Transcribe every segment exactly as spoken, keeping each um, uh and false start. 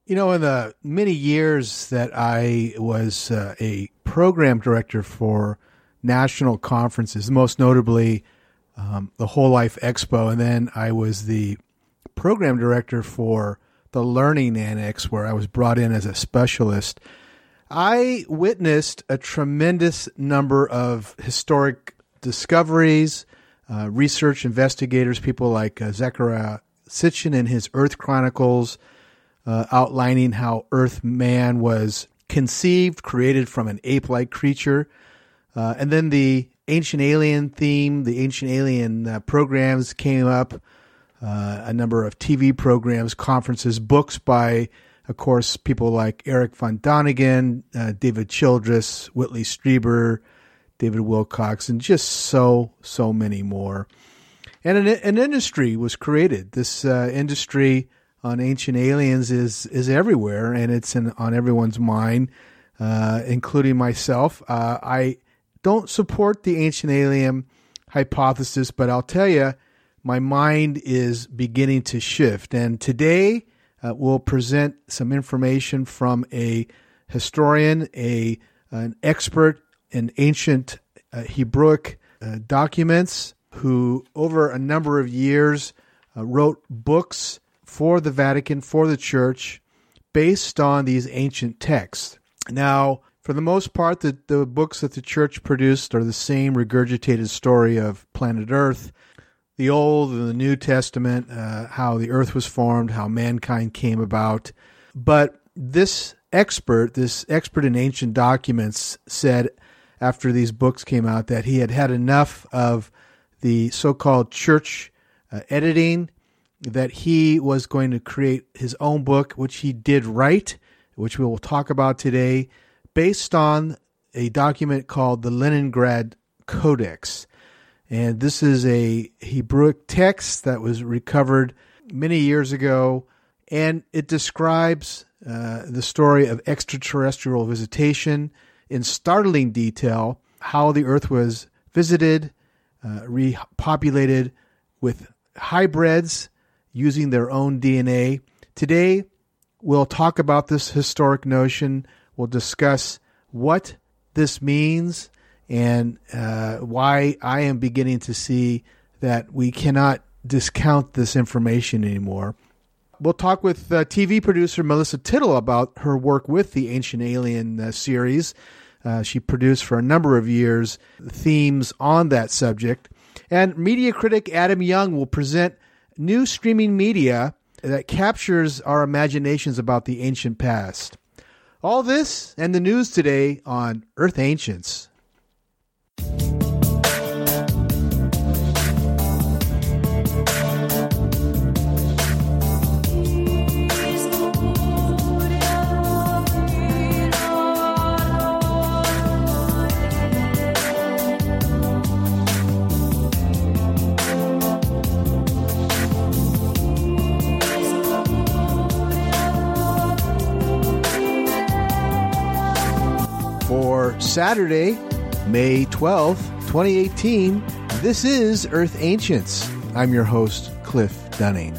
You know, in the many years that I was uh, a program director for national conferences, most notably um, the Whole Life Expo, and then I was the program director for the Learning Annex, where I was brought in as a specialist, I witnessed a tremendous number of historic discoveries, uh, research investigators, people like uh, Zecharia Sitchin in his Earth Chronicles, Uh, outlining how Earth man was conceived, created from an ape-like creature. Uh, and then the ancient alien theme, the ancient alien uh, programs came up, uh, a number of T V programs, conferences, books by, of course, people like Eric von Däniken, uh, David Childress, Whitley Strieber, David Wilcox, and just so, so many more. And an, an industry was created. This uh, industry on ancient aliens is is everywhere, and it's in, on everyone's mind, uh, including myself. Uh, I don't support the ancient alien hypothesis, but I'll tell you, my mind is beginning to shift. And today, uh, we'll present some information from a historian, a an expert in ancient uh, Hebrewic uh, documents, who over a number of years uh, wrote books for the Vatican, for the Church, based on these ancient texts. Now, for the most part, the, the books that the Church produced are the same regurgitated story of planet Earth, the Old and the New Testament, uh, how the Earth was formed, how mankind came about. But this expert, this expert in ancient documents, said after these books came out that he had had enough of the so-called Church uh, editing, that he was going to create his own book, which he did write, which we will talk about today, based on a document called the Leningrad Codex. And this is a Hebrewic text that was recovered many years ago, and it describes uh, the story of extraterrestrial visitation in startling detail, how the Earth was visited, uh, repopulated with hybrids, using their own D N A. Today, we'll talk about this historic notion. We'll discuss what this means and uh, why I am beginning to see that we cannot discount this information anymore. We'll talk with uh, T V producer Melissa Tittle about her work with the Ancient Alien uh, series. Uh, she produced for a number of years themes on that subject. And media critic Adam Young will present new streaming media that captures our imaginations about the ancient past. All this and the news today on Earth Ancients. Saturday, May twelfth, twenty eighteen, this is Earth Ancients. I'm your host, Cliff Dunning.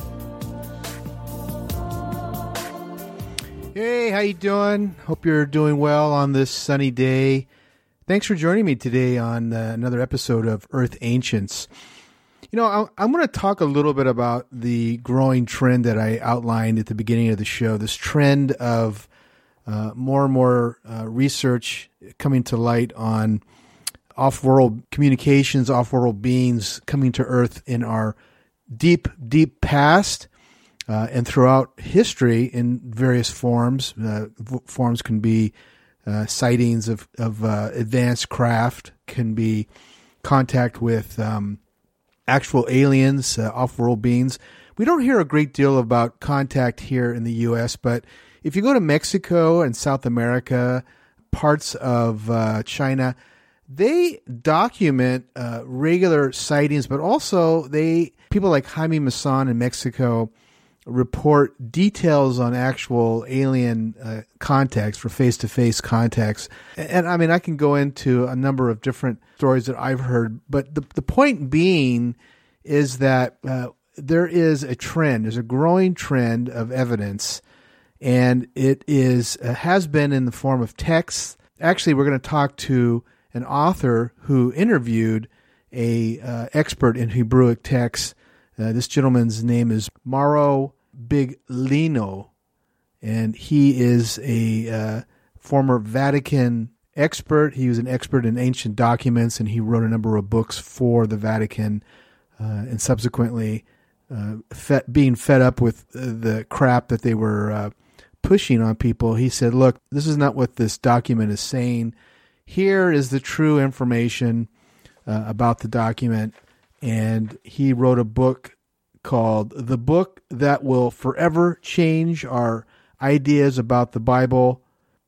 Hey, how you doing? Hope you're doing well on this sunny day. Thanks for joining me today on uh, another episode of Earth Ancients. You know, I'm going to talk a little bit about the growing trend that I outlined at the beginning of the show, this trend of Uh, more and more uh, research coming to light on off-world communications, off-world beings coming to Earth in our deep, deep past uh, and throughout history in various forms. Uh, v- forms can be uh, sightings of, of uh, advanced craft, can be contact with um, actual aliens, uh, off-world beings. We don't hear a great deal about contact here in the U S, but if you go to Mexico and South America, parts of uh, China, they document uh, regular sightings, but also they people like Jaime Maussan in Mexico report details on actual alien uh, contacts for face-to-face contacts. And, and I mean, I can go into a number of different stories that I've heard, but the, the point being is that uh, there is a trend, there's a growing trend of evidence. and it is uh, has been in the form of text. Actually, we're going to talk to an author who interviewed a uh, expert in Hebrewic texts. Uh, this gentleman's name is Mauro Biglino, and he is a uh, former Vatican expert. He was an expert in ancient documents, and he wrote a number of books for the Vatican, uh, and subsequently uh, fed, being fed up with uh, the crap that they were uh, pushing on people, he said, look, this is not what this document is saying. Here is the true information uh, about the document. And he wrote a book called The Book That Will Forever Change Our Ideas About the Bible.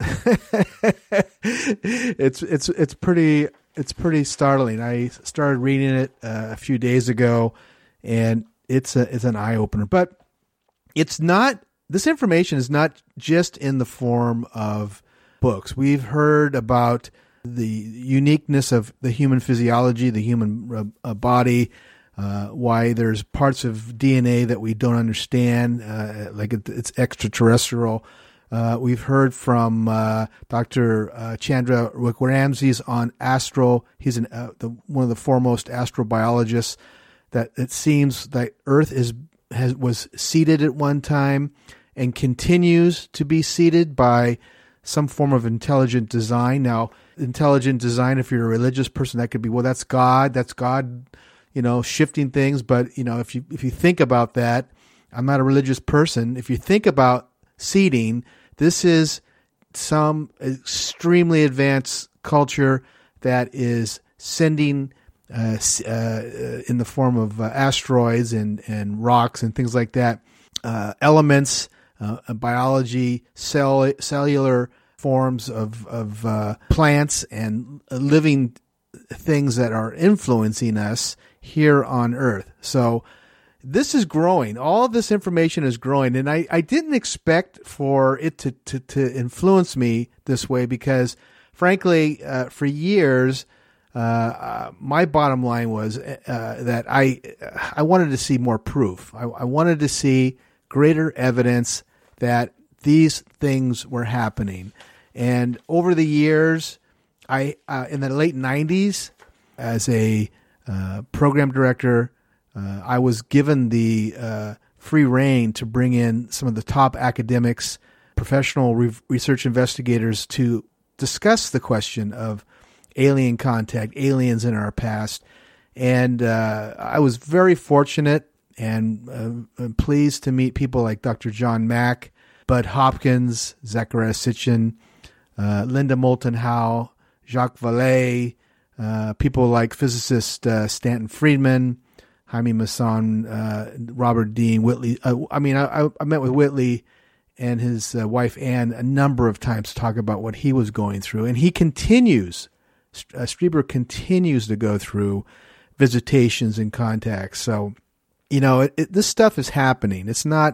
it's it's it's pretty it's pretty startling. I started reading it uh, a few days ago, and it's a it's an eye opener. But it's not. This information is not just in the form of books. We've heard about the uniqueness of the human physiology, the human uh, body, uh, why there's parts of D N A that we don't understand, uh, like it, it's extraterrestrial. Uh, we've heard from uh, Doctor Uh, Chandra Wickramanses on astro. He's an, uh, the, one of the foremost astrobiologists. That it seems that Earth is has was seeded at one time and continues to be seeded by some form of intelligent design. Now, intelligent design, if you're a religious person, that could be, well, that's God, that's God, you know, shifting things. But, you know, if you if you think about that, I'm not a religious person. If you think about seeding, this is some extremely advanced culture that is sending uh, uh, in the form of uh, asteroids and, and rocks and things like that, uh, elements, Uh, biology, cell, cellular forms of, of uh, plants and living things that are influencing us here on Earth. So this is growing. All of this information is growing. And I, I didn't expect for it to, to, to influence me this way because, frankly, uh, for years, uh, uh, my bottom line was uh, that I, I wanted to see more proof. I, I wanted to see greater evidence that these things were happening. And over the years, I uh, in the late nineties, as a uh, program director, uh, I was given the uh, free rein to bring in some of the top academics, professional re- research investigators to discuss the question of alien contact, aliens in our past. And uh, I was very fortunate and uh, I'm pleased to meet people like Doctor John Mack, Bud Hopkins, Zecharia Sitchin, uh, Linda Moulton Howe, Jacques Vallée, uh, people like physicist uh, Stanton Friedman, Jaime Maussan, uh, Robert Dean, Whitley. Uh, I mean, I, I met with Whitley and his uh, wife Ann a number of times to talk about what he was going through. And he continues, uh, Strieber continues to go through visitations and contacts. So, you know, it, it, this stuff is happening. It's not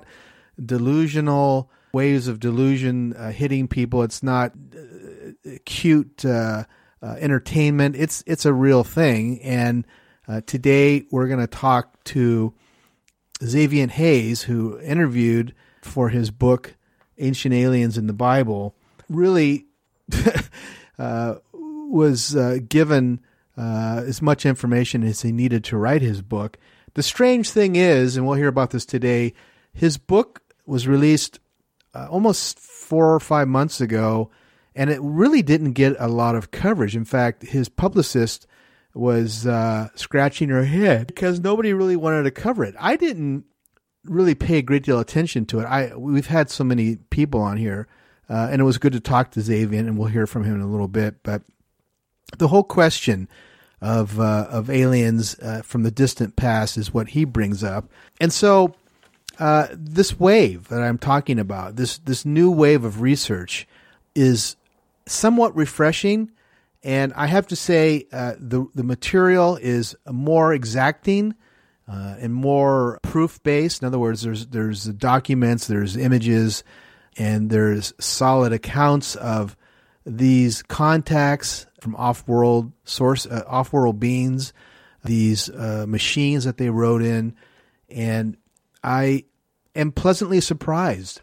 delusional waves of delusion uh, hitting people. It's not uh, cute uh, uh, entertainment. It's it's a real thing. And uh, today we're going to talk to Xavier Hayes, who interviewed for his book Ancient Aliens in the Bible. Really uh, was uh, given uh, as much information as he needed to write his book. The strange thing is, and we'll hear about this today, his book was released uh, almost four or five months ago, and it really didn't get a lot of coverage. In fact, his publicist was uh, scratching her head because nobody really wanted to cover it. I didn't really pay a great deal of attention to it. I We've had so many people on here, uh, and it was good to talk to Xavier, and we'll hear from him in a little bit. But the whole question of uh, of aliens uh, from the distant past is what he brings up. And so uh, this wave that I'm talking about, this this new wave of research is somewhat refreshing. And I have to say uh, the, the material is more exacting uh, and more proof-based. In other words, there's there's documents, there's images, and there's solid accounts of these contacts from off-world source, uh, off-world beings, these uh, machines that they wrote in, and I am pleasantly surprised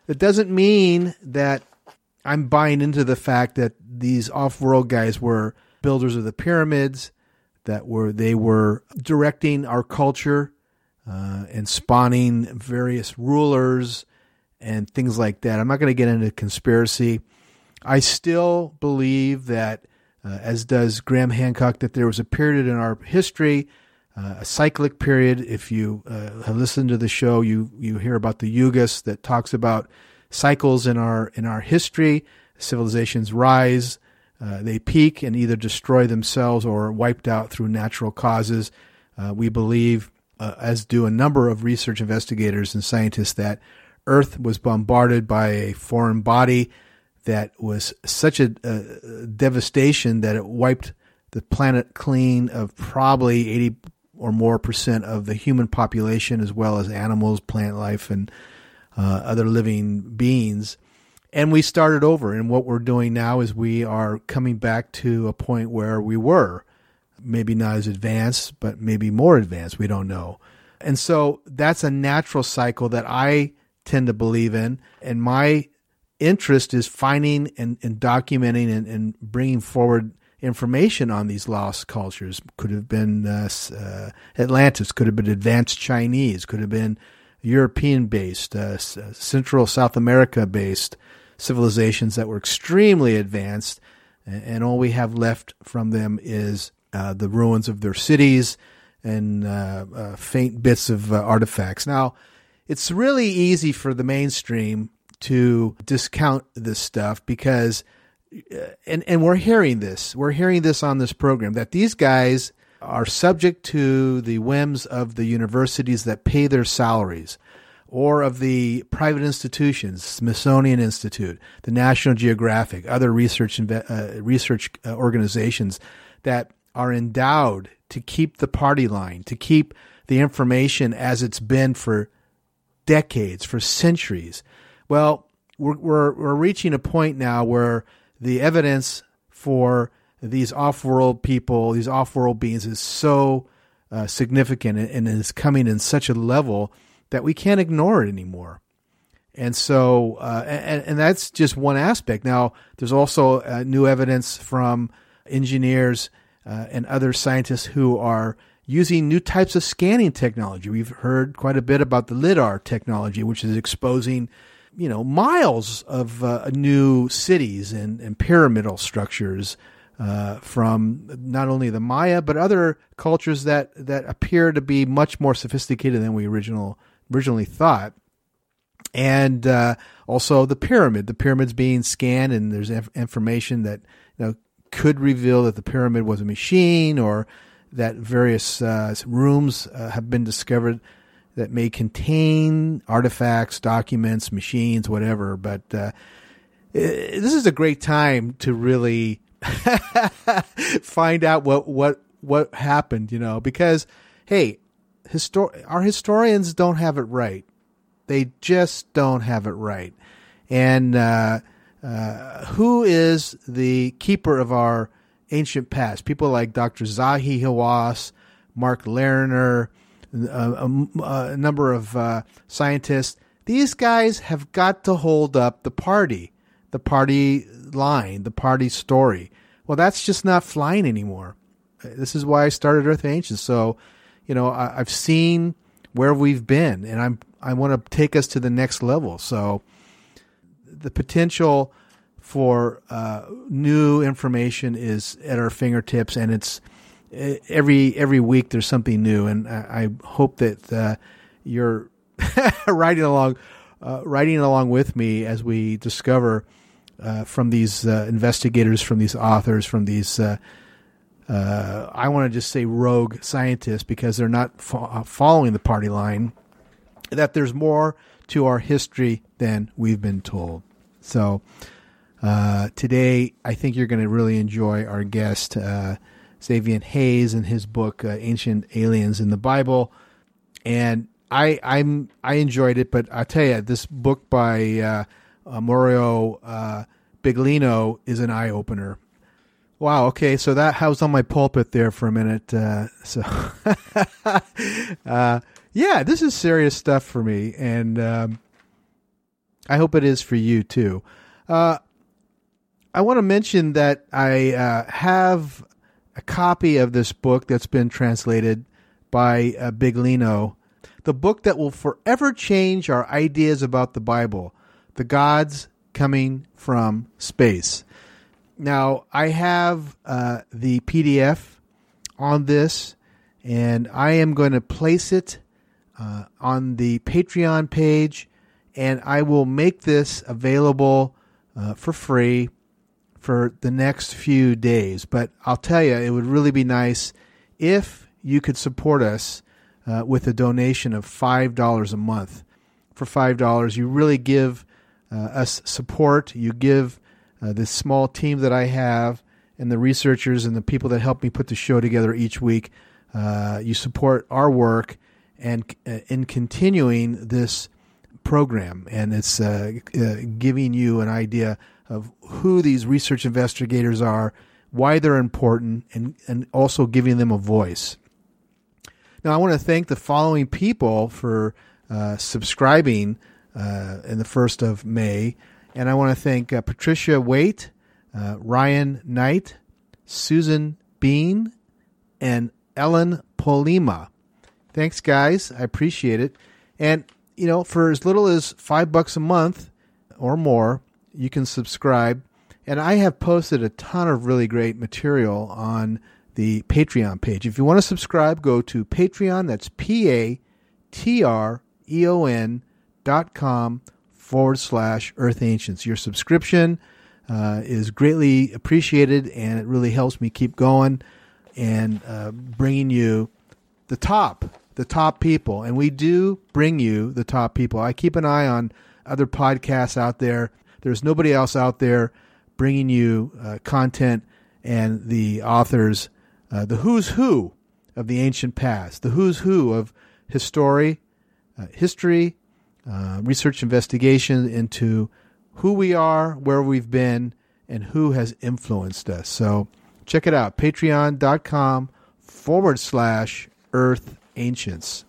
it doesn't mean that I'm buying into the fact that these off-world guys were builders of the pyramids, that were they were directing our culture uh, and spawning various rulers and things like that. I'm not going to get into conspiracy. I still believe that, uh, as does Graham Hancock, that there was a period in our history, uh, a cyclic period. If you uh, have listened to the show, you you hear about the Yugas that talks about cycles in our in our history. Civilizations rise, uh, they peak and either destroy themselves or are wiped out through natural causes. Uh, we believe, uh, as do a number of research investigators and scientists, that Earth was bombarded by a foreign body that was such a, a devastation that it wiped the planet clean of probably eighty or more percent of the human population, as well as animals, plant life, and uh, other living beings. And we started over. And what we're doing now is we are coming back to a point where we were. Maybe not as advanced, but maybe more advanced. We don't know. And so that's a natural cycle that I tend to believe in. And my interest is finding and, and documenting and, and bringing forward information on these lost cultures. Could have been uh, uh, Atlantis, could have been advanced Chinese, could have been European-based, uh, Central South America-based civilizations that were extremely advanced, and, and all we have left from them is uh, the ruins of their cities and uh, uh, faint bits of uh, artifacts. Now, it's really easy for the mainstream to discount this stuff because, uh, and, and we're hearing this, we're hearing this on this program, that these guys are subject to the whims of the universities that pay their salaries, or of the private institutions, Smithsonian Institute, the National Geographic, other research uh, research uh, organizations that are endowed to keep the party line, to keep the information as it's been for decades, for centuries. Well, we're we're, we're reaching a point now where the evidence for these off-world people, these off-world beings, is so uh, significant and, and is coming in such a level that we can't ignore it anymore. And so, uh, and, and that's just one aspect. Now, there's also uh, new evidence from engineers uh, and other scientists who are using new types of scanning technology. We've heard quite a bit about the LIDAR technology, which is exposing, you know, miles of uh, new cities and, and pyramidal structures uh, from not only the Maya, but other cultures that, that appear to be much more sophisticated than we original originally thought. And uh, also the pyramid, the pyramid's being scanned, and there's inf- information that, you know, could reveal that the pyramid was a machine, or that various uh, rooms uh, have been discovered that may contain artifacts, documents, machines, whatever. But uh, this is a great time to really find out what, what, what happened, you know, because, hey, histor- our historians don't have it right. They just don't have it right. And uh, uh, who is the keeper of our ancient past? People like Doctor Zahi Hawass, Mark Lerner, a, a, a number of uh, scientists. These guys have got to hold up the party, the party line, the party story. Well, that's just not flying anymore. This is why I started Earth Ancients. So, you know, I, I've seen where we've been, and I'm I want to take us to the next level. So the potential for uh, new information is at our fingertips, and it's every every week there's something new. And I, I hope that uh, you're riding along, uh, riding along with me as we discover uh, from these uh, investigators, from these authors, from these. Uh, uh, I want to just say rogue scientists, because they're not fo- following the party line, that there's more to our history than we've been told. So uh, today, I think you're going to really enjoy our guest, uh, Xavier Hayes, and his book, uh, Ancient Aliens in the Bible. And I I'm I enjoyed it, but I tell you, this book by uh, uh, Mario uh, Biglino is an eye-opener. Wow, okay, so that I was on my pulpit there for a minute. Uh, so, uh, yeah, this is serious stuff for me. And um, I hope it is for you too. Uh, I want to mention that I uh, have a copy of this book that's been translated by uh, Big Lino, the book that will forever change our ideas about the Bible, The Gods Coming from Space. Now, I have uh, the P D F on this, and I am going to place it uh, on the Patreon page, and I will make this available uh, for free for the next few days. But I'll tell you, it would really be nice if you could support us uh, with a donation of five dollars a month. For five dollars, you really give uh, us support. You give uh, this small team that I have and the researchers and the people that help me put the show together each week. Uh, you support our work and uh, in continuing this program. And it's uh, uh, giving you an idea of who these research investigators are, why they're important, and, and also giving them a voice. Now, I want to thank the following people for uh, subscribing uh, in the first of May. And I want to thank uh, Patricia Waite, uh, Ryan Knight, Susan Bean, and Ellen Polima. Thanks, guys. I appreciate it. And, you know, for as little as five bucks a month or more, you can subscribe. And I have posted a ton of really great material on the Patreon page. If you want to subscribe, go to Patreon. That's P-A-T-R-E-O-N dot com forward slash Earth Ancients. Your subscription uh, is greatly appreciated, and it really helps me keep going and uh, bringing you the top, the top people. And we do bring you the top people. I keep an eye on other podcasts out there. There's nobody else out there bringing you uh, content and the authors, uh, the who's who of the ancient past, the who's who of history, uh, history, uh, research investigation into who we are, where we've been, and who has influenced us. So check it out, patreon.com forward slash Earth Ancients.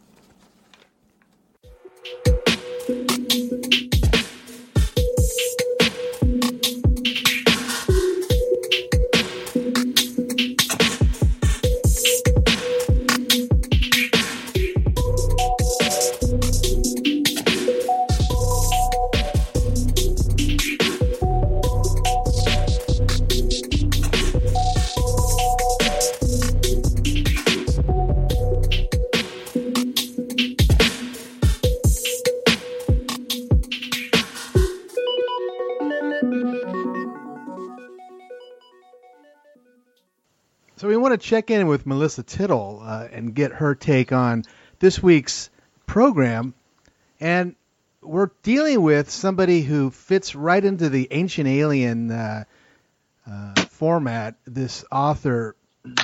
So we want to check in with Melissa Tittle uh, and get her take on this week's program. And we're dealing with somebody who fits right into the ancient alien uh, uh, format, this author,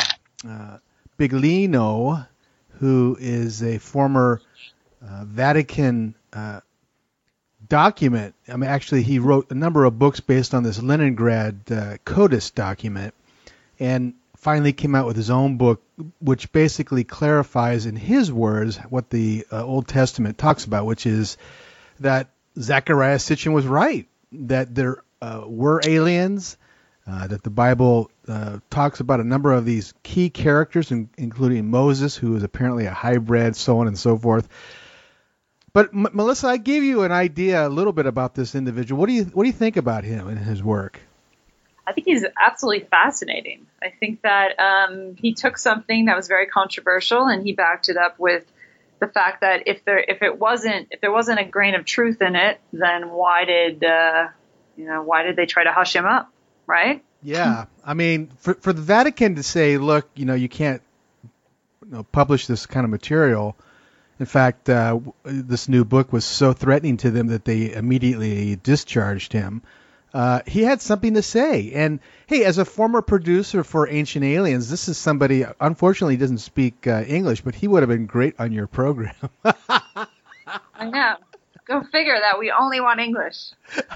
uh, Biglino, who is a former uh, Vatican uh, document. I mean, actually, he wrote a number of books based on this Leningrad uh, Codex document, and finally came out with his own book, which basically clarifies in his words what the uh, Old Testament talks about, which is that Zecharia Sitchin was right, that there uh, were aliens, uh, that the Bible uh, talks about a number of these key characters, in, including Moses, who is apparently a hybrid, so on and so forth. But M- Melissa, I gave you an idea a little bit about this individual. What do you what do you think about him and his work? I think he's absolutely fascinating. I think that um, he took something that was very controversial and he backed it up with the fact that if there if it wasn't if there wasn't a grain of truth in it, then why did uh, you know why did they try to hush him up, right? Yeah, I mean, for for the Vatican to say, look, you know, you can't you know, publish this kind of material. In fact, uh, this new book was so threatening to them that they immediately discharged him. Uh, he had something to say. And, hey, as a former producer for Ancient Aliens, this is somebody, unfortunately, he doesn't speak uh, English, but he would have been great on your program. I know. Go figure that we only want English.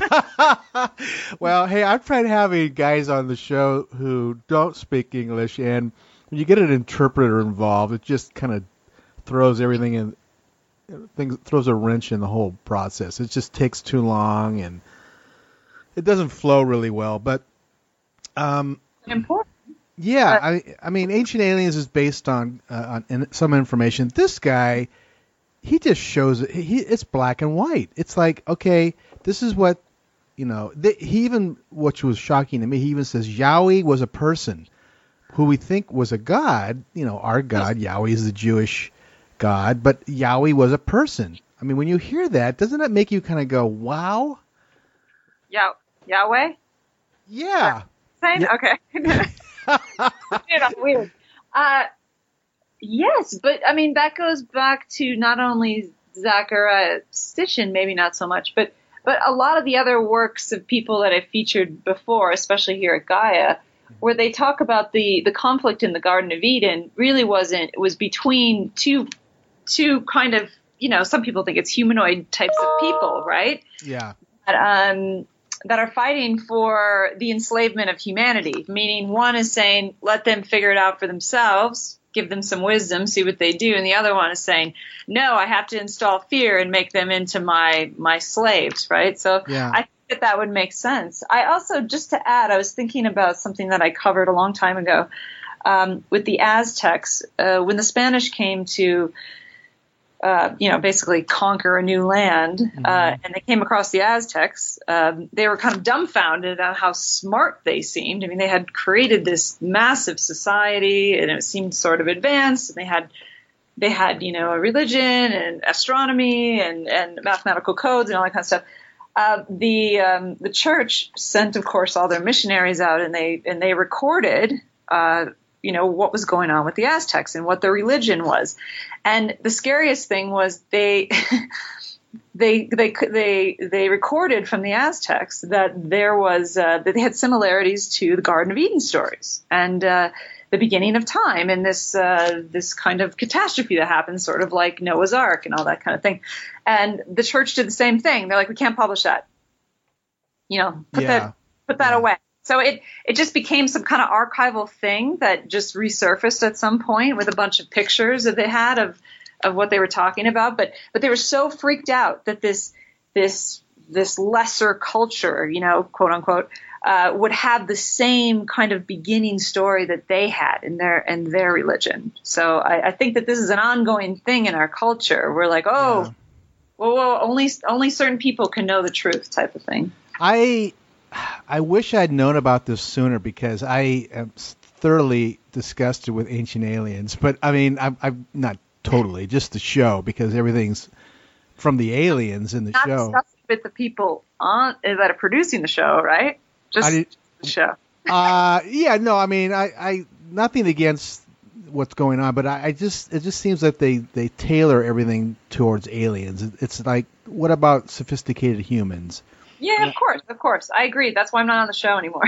Well, hey, I've tried having guys on the show who don't speak English, and when you get an interpreter involved, it just kind of throws everything in things throws a wrench in the whole process. It just takes too long and it doesn't flow really well. But um, important. Yeah, I I mean, Ancient Aliens is based on uh, on in, some information. This guy, he just shows it. He it's black and white. It's like, okay, this is what, you know. They, he even, which was shocking to me, he even says Yahweh was a person who we think was a god. You know, our God, Yahweh is the Jewish God, but Yahweh was a person. I mean, when you hear that, doesn't that make you kind of go, wow? Yeah, Yahweh? Yeah. Same? Yeah. Okay. You know, weird. Uh, yes, but I mean, that goes back to not only Zachariah Sitchin, maybe not so much, but, but a lot of the other works of people that I've featured before, especially here at Gaia, where they talk about the, the conflict in the Garden of Eden really wasn't, it was between two, two kind of, you know, some people think it's humanoid types of people, right? Yeah. But, um, that are fighting for the enslavement of humanity, meaning one is saying, let them figure it out for themselves, give them some wisdom, see what they do. And the other one is saying, no, I have to install fear and make them into my, my slaves, right? So yeah. I think that that would make sense. I also, just to add, I was thinking about something that I covered a long time ago um, with the Aztecs. Uh, when the Spanish came to Uh, you know, basically conquer a new land, mm-hmm. uh, and they came across the Aztecs. Um, they were kind of dumbfounded at how smart they seemed. I mean, they had created this massive society, and it seemed sort of advanced. And they had, they had, you know, a religion and astronomy and, and mathematical codes and all that kind of stuff. Uh, the um, the church sent, of course, all their missionaries out, and they and they recorded. Uh, you know, what was going on with the Aztecs and what their religion was. And the scariest thing was they, they, they, they, they recorded from the Aztecs that there was, uh, that they had similarities to the Garden of Eden stories and, uh, the beginning of time and this, uh, this kind of catastrophe that happened, sort of like Noah's Ark and all that kind of thing. And the church did the same thing. They're like, we can't publish that. You know, put yeah. that, put that yeah. away. So it, it just became some kind of archival thing that just resurfaced at some point with a bunch of pictures that they had of, of what they were talking about. But, but they were so freaked out that this, this, this lesser culture, you know, quote unquote, uh, would have the same kind of beginning story that they had in their, in their religion. So I, I think that this is an ongoing thing in our culture. We're like, oh, yeah. well, well, only, only certain people can know the truth type of thing. I, I wish I'd known about this sooner because I am thoroughly disgusted with Ancient Aliens. But I mean, I'm, I'm not totally, just the show, because everything's from the aliens in the not show. Not with the people on that are producing the show, right? Just did, the show. uh, yeah, no, I mean, I, I nothing against what's going on, but I, I just it just seems that they, they tailor everything towards aliens. It's like, what about sophisticated humans? Yeah, of course, of course. I agree. That's why I'm not on the show anymore.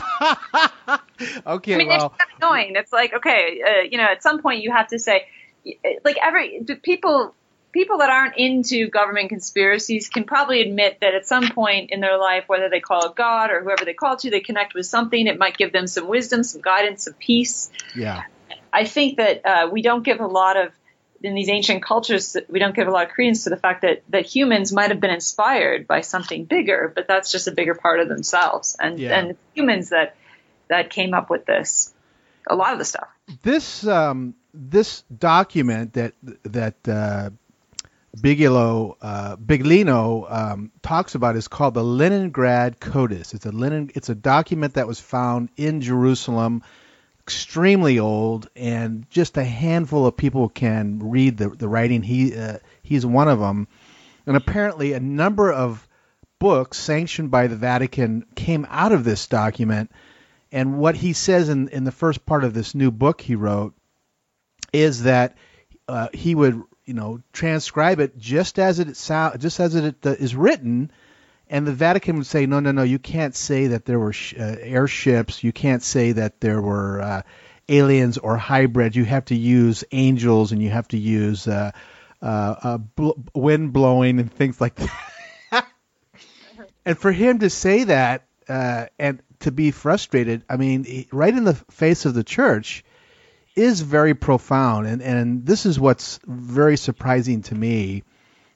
Okay, I mean, well. it's kind of annoying. It's like, okay, uh, you know, at some point you have to say, like, every people people that aren't into government conspiracies can probably admit that at some point in their life, whether they call it God or whoever they call it to, they connect with something. It might give them some wisdom, some guidance, some peace. Yeah. I think that uh, we don't give a lot of, in these ancient cultures, we don't give a lot of credence to the fact that, that humans might have been inspired by something bigger, but that's just a bigger part of themselves. And, yeah. and it's humans that, that came up with this, a lot of the stuff. This, um, this document that, that, uh, Bigelow, uh, Biglino, um, talks about is called the Leningrad Codex. It's a Lenin, it's a document that was found in Jerusalem, extremely old, and just a handful of people can read the, the writing. He, uh, he's one of them. And apparently a number of books sanctioned by the Vatican came out of this document. And what he says in, in the first part of this new book he wrote is that uh, he would, you know, transcribe it just as it sound, just as it uh, is written, and the Vatican would say, no, no, no, you can't say that there were sh- uh, airships, you can't say that there were uh, aliens or hybrids. You have to use angels, and you have to use uh, uh, uh, bl- wind blowing and things like that. And for him to say that uh, and to be frustrated, I mean, he, right in the face of the church, is very profound, and, and this is what's very surprising to me,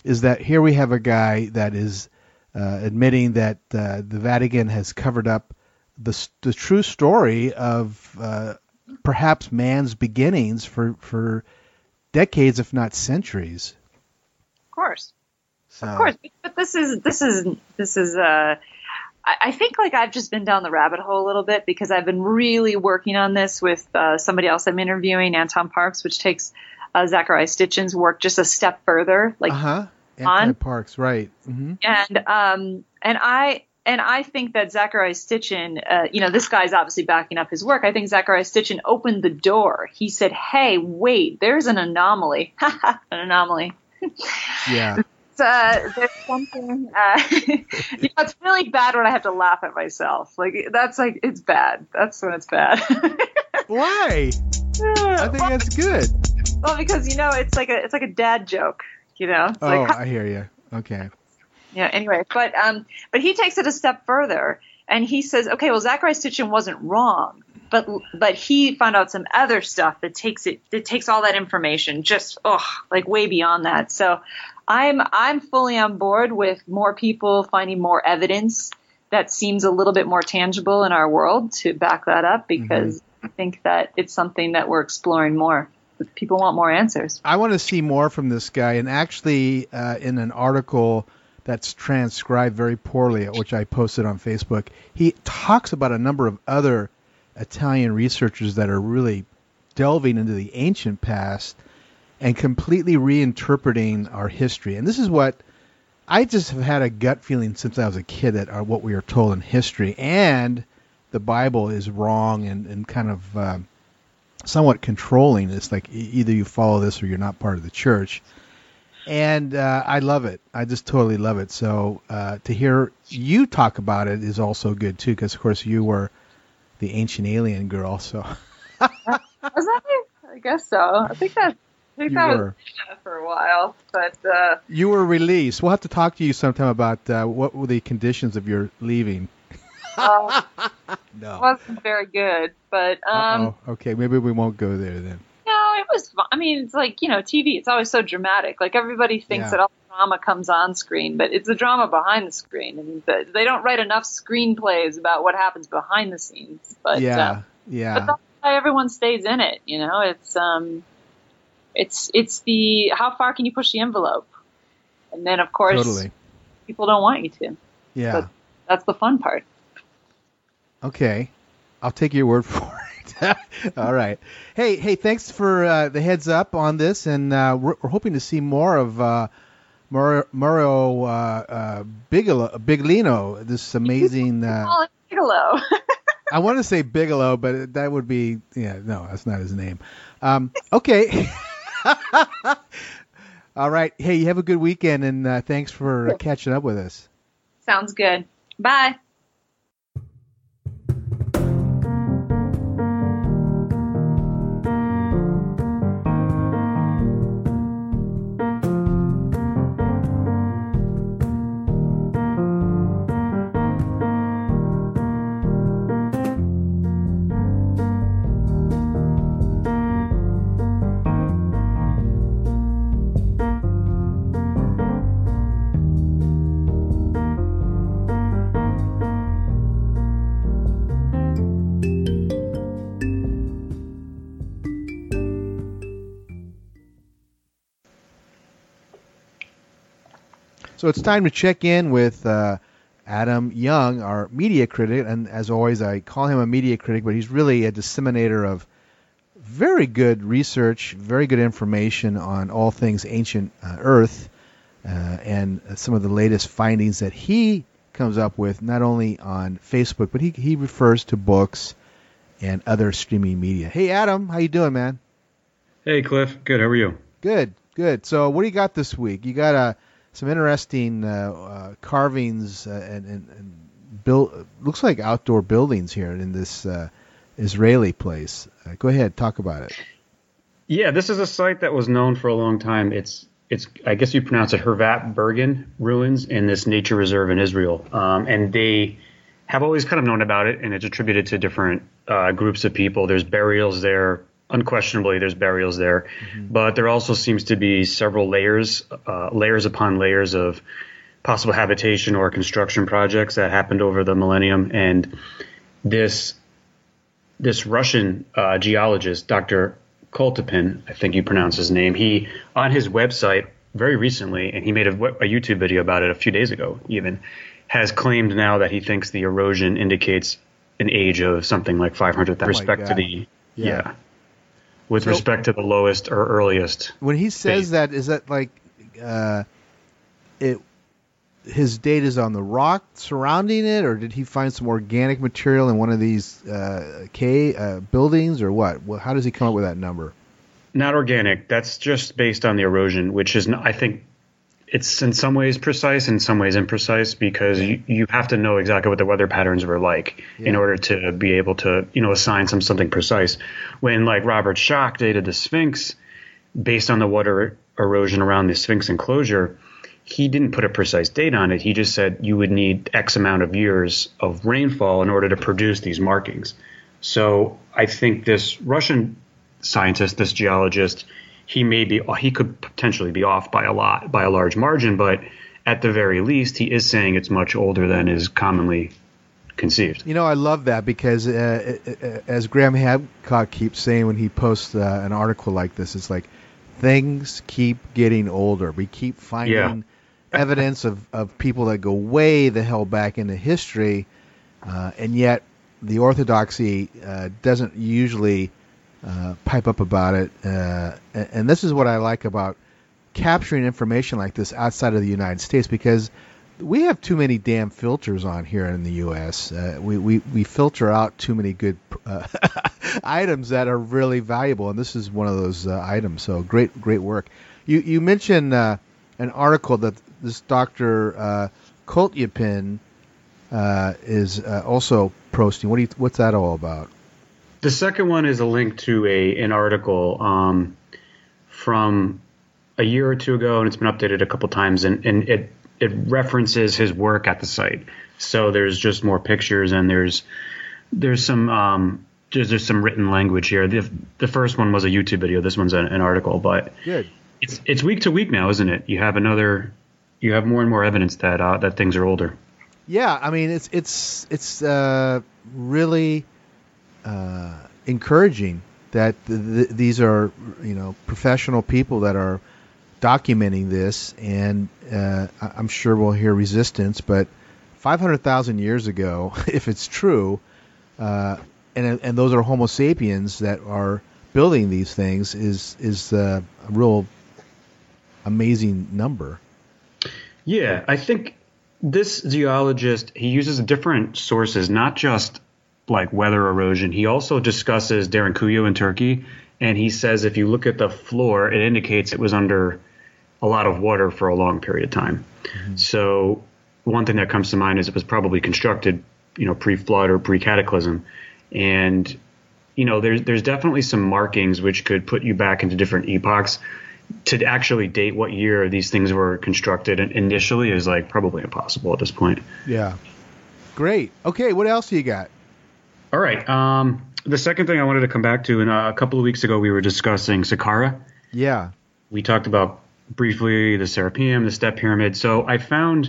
is that here we have a guy that is uh, admitting that uh, the Vatican has covered up the the true story of uh, perhaps man's beginnings for for decades, if not centuries. Of course, so. of course. But this is this is this is. Uh, I, I think like I've just been down the rabbit hole a little bit because I've been really working on this with uh, somebody else I'm interviewing, Anton Parks, which takes uh, Zachariah Stitchin's work just a step further. Like, uh-huh. Anton Parks, right? Mm-hmm. And um, and I. And I think that Zachariah Stitchin, uh, you know, this guy's obviously backing up his work. I think Zachariah Stitchin opened the door. He said, hey, wait, there's an anomaly. an anomaly. Yeah. Uh, there's something, uh, you know, it's really bad when I have to laugh at myself. Like, that's like, it's bad. That's when it's bad. Why? I think that's good. Well, because, you know, it's like a, it's like a dad joke, you know? It's oh, like, I hear you. Okay. Yeah. Anyway, but um, but he takes it a step further, and he says, okay, well, Zachariah Stitchin wasn't wrong, but but he found out some other stuff that takes it that takes all that information just oh like way beyond that. So I'm I'm fully on board with more people finding more evidence that seems a little bit more tangible in our world to back that up, because mm-hmm. I think that it's something that we're exploring more. People want more answers. I want to see more from this guy, and actually, uh, in an article that's transcribed very poorly, which I posted on Facebook, he talks about a number of other Italian researchers that are really delving into the ancient past and completely reinterpreting our history. And this is what I just have had a gut feeling since I was a kid, that are what we are told in history and the Bible is wrong and, and kind of uh, somewhat controlling. It's like either you follow this or you're not part of the church. And uh, I love it. I just totally love it. So uh, to hear you talk about it is also good, too, because, of course, you were the ancient alien girl. So was that it? I guess so. I think that, I think you that were. was for a while. But uh, you were released. We'll have to talk to you sometime about uh, what were the conditions of your leaving. uh, no. It wasn't very good. But um, Uh-oh. Okay, maybe we won't go there then. No, it was fun. I mean, it's like, you know, T V, it's always so dramatic. Like, everybody thinks Yeah. that all the drama comes on screen, but it's the drama behind the screen. And the, they don't write enough screenplays about what happens behind the scenes. But, Yeah, uh, yeah. but that's why everyone stays in it, you know? It's, um, it's, it's the, how far can you push the envelope? And then, of course, Totally. people don't want you to. Yeah. But that's the fun part. Okay. I'll take your word for it. All right. Hey, hey, thanks for uh, the heads up on this, and uh, we're, we're hoping to see more of uh, Mario, Mario uh, uh, Bigelow, Biglino, this amazing... Uh, Call it Bigelow. I want to say Bigelow, but that would be... Yeah, no, that's not his name. Um, okay. All right. Hey, you have a good weekend, and uh, thanks for catching up with us. Sounds good. Bye. So it's time to check in with uh, Adam Young, our media critic. And as always, I call him a media critic, but he's really a disseminator of very good research, very good information on all things ancient uh, Earth, uh, and some of the latest findings that he comes up with, not only on Facebook, but he, he refers to books and other streaming media. Hey, Adam, how you doing, man? Hey, Cliff. Good. How are you? Good, good. So what do you got this week? You got a... Some interesting uh, uh, carvings uh, and, and, and build. Looks like outdoor buildings here in this uh, Israeli place. Uh, go ahead, talk about it. Yeah, this is a site that was known for a long time. It's it's I guess you pronounce it Hervat Bergen ruins in this nature reserve in Israel, um, and they have always kind of known about it, and it's attributed to different uh, groups of people. There's burials there unquestionably there's burials there, mm-hmm. but there also seems to be several layers, uh, layers upon layers of possible habitation or construction projects that happened over the millennium. And this this Russian uh, geologist, Doctor Koltopin, I think you pronounce his name, he on his website very recently, and he made a, a YouTube video about it a few days ago even, has claimed now that he thinks the erosion indicates an age of something like five hundred thousand. With respect to the yeah, yeah with so, respect to the lowest or earliest. When he says date. that, is that like uh, it? His date is on the rock surrounding it, or did he find some organic material in one of these uh, K uh, buildings, or what? Well, how does he come up with that number? Not organic. That's just based on the erosion, which is, I think, it's in some ways precise, in some ways imprecise, because you, you have to know exactly what the weather patterns were like yeah. in order to be able to, you know, assign some something precise. When like Robert Schoch dated the Sphinx based on the water erosion around the Sphinx enclosure, he didn't put a precise date on it. He just said you would need X amount of years of rainfall in order to produce these markings. So I think this Russian scientist, this geologist, he may be, he could potentially be off by a lot, by a large margin, but at the very least, he is saying it's much older than is commonly conceived. You know, I love that because uh, as Graham Hancock keeps saying when he posts uh, an article like this, it's like things keep getting older. We keep finding yeah. evidence of, of people that go way the hell back into history, uh, and yet the orthodoxy uh, doesn't usually uh, pipe up about it. Uh, and, and this is what I like about capturing information like this outside of the United States, because we have too many damn filters on here in the U S. Uh, we, we, we filter out too many good uh, items that are really valuable, and this is one of those uh, items. So great great work. You you mentioned uh, an article that this Doctor Uh, Koltopin uh, is uh, also posting. What do you, what's that all about? The second one is a link to a an article um, from a year or two ago, and it's been updated a couple times, and, and it it references his work at the site. So there's just more pictures, and there's there's some um, there's, there's some written language here. The the first one was a YouTube video. This one's an, an article, but good. It's it's week to week now, isn't it? You have another, you have more and more evidence that uh, that things are older. Yeah, I mean it's it's it's uh, really uh, encouraging that th- th- these are, you know, professional people that are documenting this, and uh, I'm sure we'll hear resistance, but five hundred thousand years ago, if it's true, uh, and and those are Homo sapiens that are building these things, is is uh, a real amazing number. Yeah, I think this geologist, he uses different sources, not just like weather erosion. He also discusses Derinkuyu in Turkey, and he says if you look at the floor, it indicates it was under a lot of water for a long period of time. Mm-hmm. So one thing that comes to mind is it was probably constructed, you know, pre-flood or pre-cataclysm. And, you know, there's there's definitely some markings which could put you back into different epochs. To actually date what year these things were constructed initially is like probably impossible at this point. Yeah. Great. Okay, what else do you got? All right. Um, the second thing I wanted to come back to, and uh, a couple of weeks ago we were discussing Saqqara. Yeah. We talked about briefly the Serapeum, the Step Pyramid. So I found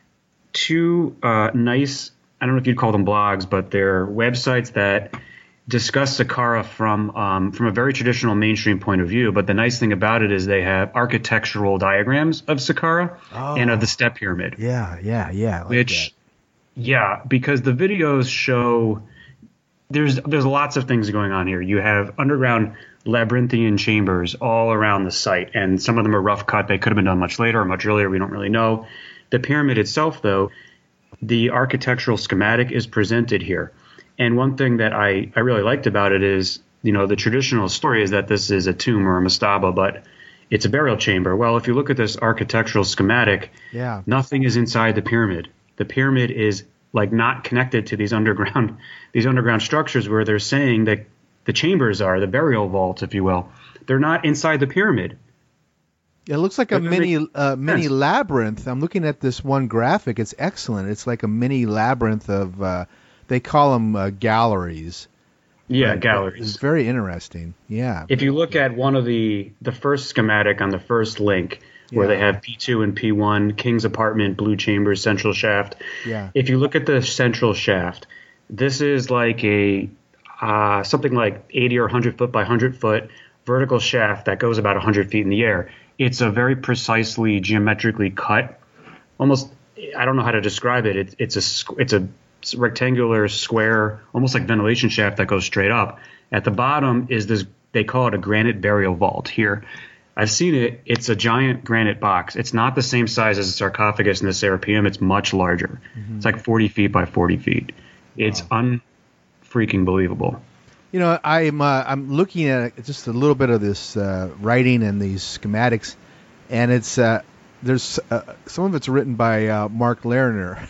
two uh, nice, I don't know if you'd call them blogs, but they're websites that discuss Saqqara from um, from a very traditional mainstream point of view. But the nice thing about it is they have architectural diagrams of Saqqara oh. and of the Step Pyramid. Yeah, yeah, yeah. Like which, that. yeah, because the videos show there's there's lots of things going on here. You have underground labyrinthian chambers all around the site, and some of them are rough cut. They could have been done much later or much earlier. We don't really know. The pyramid itself, though, the architectural schematic is presented here. And one thing that I, I really liked about it is, you know, the traditional story is that this is a tomb or a mastaba, but it's a burial chamber. Well, if you look at this architectural schematic, yeah, nothing is inside the pyramid. The pyramid is like not connected to these underground these underground structures where they're saying that the chambers are, the burial vaults, if you will. They're not inside the pyramid. It looks like a mini uh, mini labyrinth. I'm looking at this one graphic. It's excellent. It's like a mini labyrinth of uh, they call them uh, galleries, Yeah, Right. galleries. It's very interesting. Yeah. If you look at one of the the first schematic on the first link, where Yeah. they have P two and P one, King's Apartment, Blue Chambers, Central Shaft. Yeah. If you look at the central shaft, this is like a uh, something like eighty or one hundred foot by one hundred foot vertical shaft that goes about one hundred feet in the air. It's a very precisely geometrically cut, almost, I don't know how to describe it. it it's a it's a rectangular square, almost like ventilation shaft that goes straight up. At the bottom is this, they call it a granite burial vault here. I've seen it. It's a giant granite box. It's not the same size as a sarcophagus in the Serapeum. It's much larger. Mm-hmm. It's like forty feet by forty feet. It's wow. unfreaking believable. You know, I'm uh, I'm looking at just a little bit of this uh, writing and these schematics, and it's uh, there's uh, some of it's written by uh, Mark Lerner.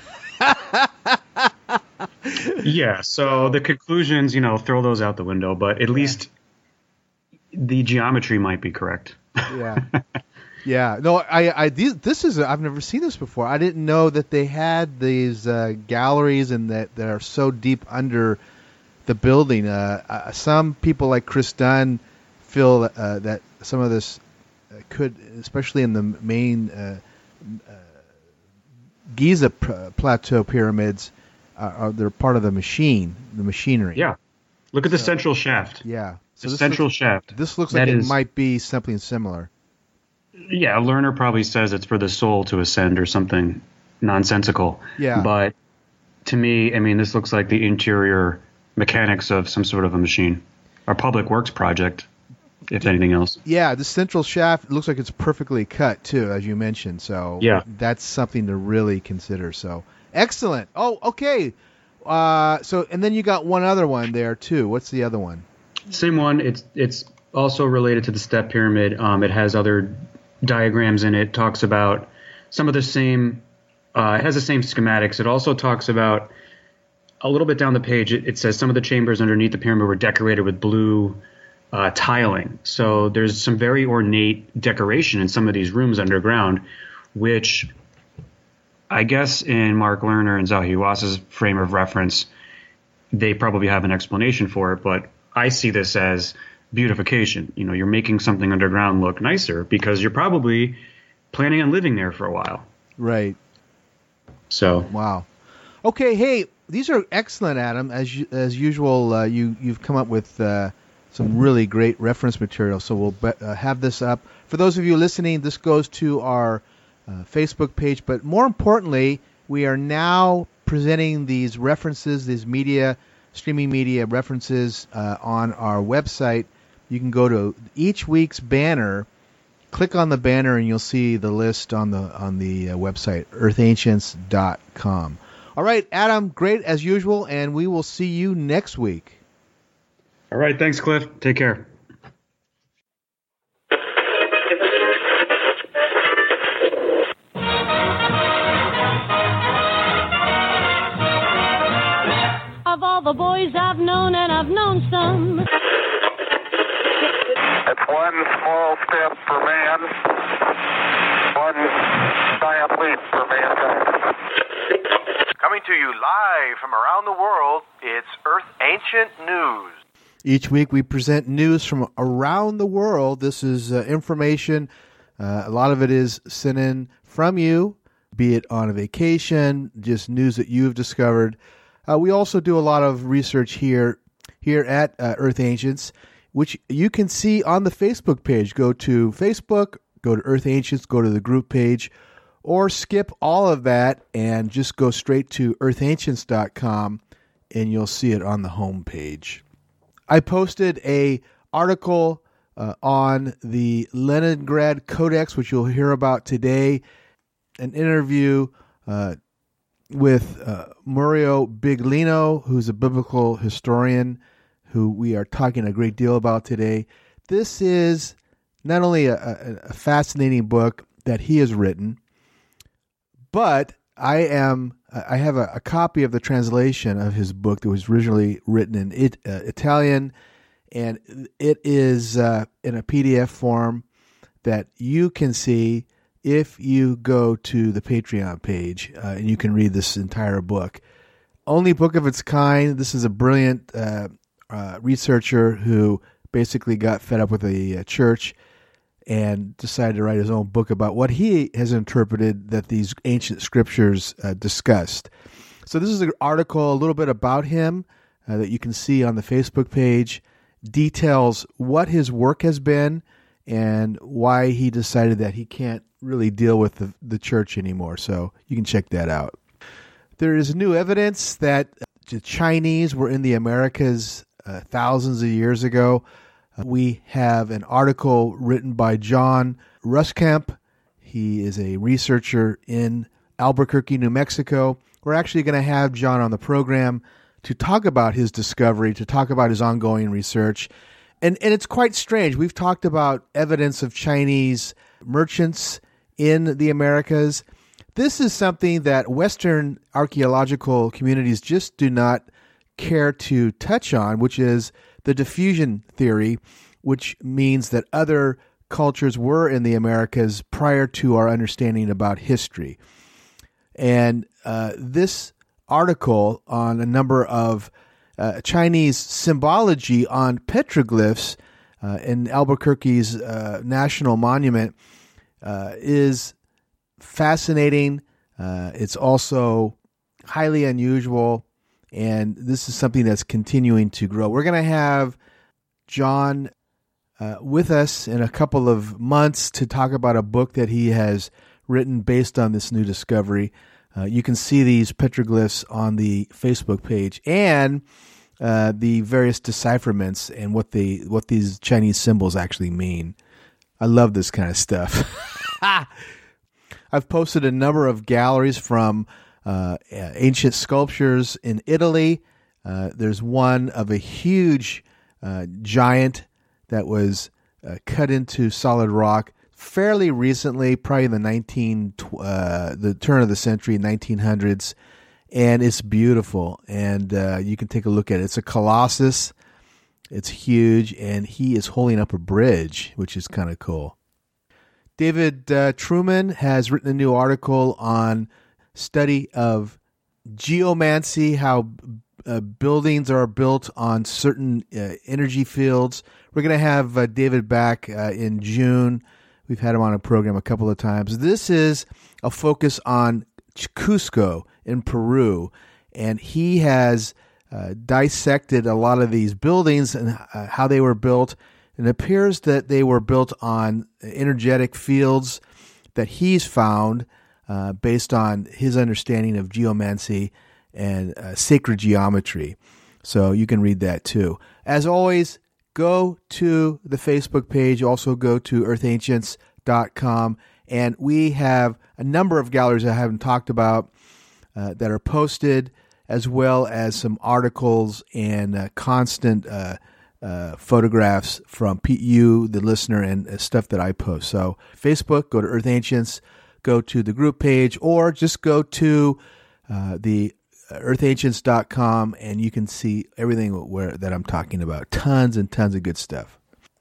Yeah. So the conclusions, you know, throw those out the window. But at yeah. least the geometry might be correct. Yeah, yeah. No, I, I, these, this is, I've never seen this before. I didn't know that they had these uh, galleries and that, that are so deep under the building. Uh, uh, some people like Chris Dunn feel uh, that some of this uh, could, especially in the main uh, uh, Giza pr- plateau pyramids, uh, are they're part of the machine, the machinery. Yeah. Look at the so, central shaft. Yeah. So the central looks, shaft. This looks like that it is, might be something similar. Yeah, Lerner probably says it's for the soul to ascend or something nonsensical. Yeah. But to me, I mean, this looks like the interior mechanics of some sort of a machine. Or public works project, if anything else. Yeah, the central shaft looks like it's perfectly cut, too, as you mentioned. So yeah. that's something to really consider. So excellent. Oh, okay. Uh, so and then you got one other one there, too. What's the other one? Same one. It's it's also related to the step pyramid. Um, it has other diagrams in it. Talks about some of the same. Uh, it has the same schematics. It also talks about a little bit down the page. It, it says some of the chambers underneath the pyramid were decorated with blue uh, tiling. So there's some very ornate decoration in some of these rooms underground, which I guess in Mark Lerner and Zahi Hawass's frame of reference, they probably have an explanation for it, but I see this as beautification. You know, you're making something underground look nicer because you're probably planning on living there for a while. Right. So. Wow. Okay. Hey, these are excellent, Adam. As as usual, uh, you you've come up with uh, some really great reference material. So we'll be, uh, have this up for those of you listening. This goes to our uh, Facebook page, but more importantly, we are now presenting these references, these media. streaming media references uh, on our website. You can go to each week's banner, click on the banner, and you'll see the list on the on the uh, website, earth ancients dot com. All right, Adam, great as usual, and we will see you next week. All right, thanks, Cliff. Take care. Of all the boys I've known, and I've known some. It's one small step for man, one giant leap for mankind. Coming to you live from around the world, it's Earth Ancient News. Each week we present news from around the world. This is uh, information. Uh, a lot of it is sent in from you, be it on a vacation, just news that you've discovered. Uh, we also do a lot of research here here at uh, Earth Ancients, which you can see on the Facebook page. Go to Facebook, go to Earth Ancients, go to the group page, or skip all of that and just go straight to earth ancients dot com, and you'll see it on the home page. I posted a article uh, on the Leningrad Codex, which you'll hear about today, an interview uh with uh, Mario Biglino, who's a biblical historian who we are talking a great deal about today. This is not only a, a, a fascinating book that he has written, but I am I have a, a copy of the translation of his book that was originally written in it, uh, Italian, and it is uh, in a P D F form that you can see if you go to the Patreon page, uh, and you can read this entire book. Only book of its kind. This is a brilliant uh, uh, researcher who basically got fed up with the uh, church and decided to write his own book about what he has interpreted that these ancient scriptures uh, discussed. So this is an article, a little bit about him uh, that you can see on the Facebook page, details what his work has been and why he decided that he can't really deal with the, the church anymore. So you can check that out. There is new evidence that the Chinese were in the Americas uh, thousands of years ago. Uh, we have an article written by John Ruskamp. He is a researcher in Albuquerque, New Mexico. We're actually going to have John on the program to talk about his discovery, to talk about his ongoing research. And and it's quite strange. We've talked about evidence of Chinese merchants in the Americas. This is something that Western archaeological communities just do not care to touch on, which is the diffusion theory, which means that other cultures were in the Americas prior to our understanding about history. And uh, this article on a number of uh, Chinese symbology on petroglyphs uh, in Albuquerque's uh, National Monument uh, is fascinating. Uh, it's also highly unusual, and this is something that's continuing to grow. We're going to have John uh, with us in a couple of months to talk about a book that he has written based on this new discovery. Uh, you can see these petroglyphs on the Facebook page and uh, the various decipherments and what they what these Chinese symbols actually mean. I love this kind of stuff. I've posted a number of galleries from uh, ancient sculptures in Italy. Uh, there's one of a huge uh, giant that was uh, cut into solid rock fairly recently, probably in the nineteen uh, the turn of the century, nineteen hundreds, and it's beautiful. And uh, you can take a look at it. It's a colossus. It's huge, and he is holding up a bridge, which is kind of cool. David uh, Truman has written a new article on study of geomancy, how uh, buildings are built on certain uh, energy fields. We're going to have uh, David back uh, in June. We've had him on a program a couple of times. This is a focus on Cusco in Peru, and he has uh, dissected a lot of these buildings and uh, how they were built. It appears that they were built on energetic fields that he's found uh, based on his understanding of geomancy and uh, sacred geometry. So you can read that too. As always, go to the Facebook page. Also go to earth ancients dot com. And we have a number of galleries I haven't talked about uh, that are posted, as well as some articles and uh, constant uh Uh, photographs from P- you, the listener, and uh, stuff that I post. So Facebook, go to Earth Ancients, go to the group page, or just go to uh, the earth ancients dot com, and you can see everything where that I'm talking about. Tons and tons of good stuff.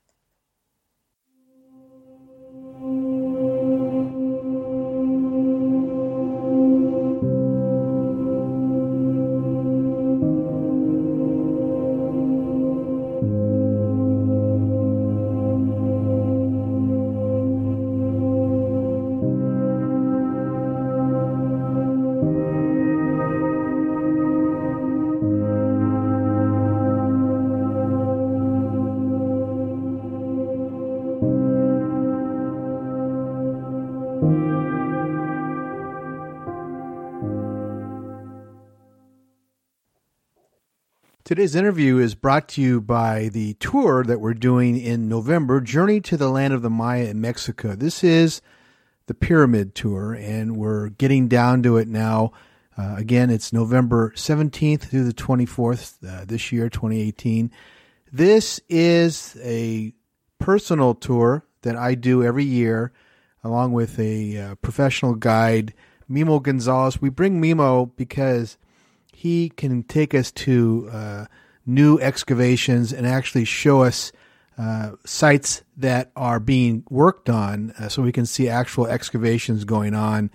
Today's interview is brought to you by the tour that we're doing in November, Journey to the Land of the Maya in Mexico. This is the Pyramid Tour, and we're getting down to it now. Uh, again, it's November seventeenth through the twenty-fourth uh, this year, twenty eighteen. This is a personal tour that I do every year, along with a uh, professional guide, Mimo Gonzalez. We bring Mimo because he can take us to uh, new excavations and actually show us uh, sites that are being worked on uh, so we can see actual excavations going on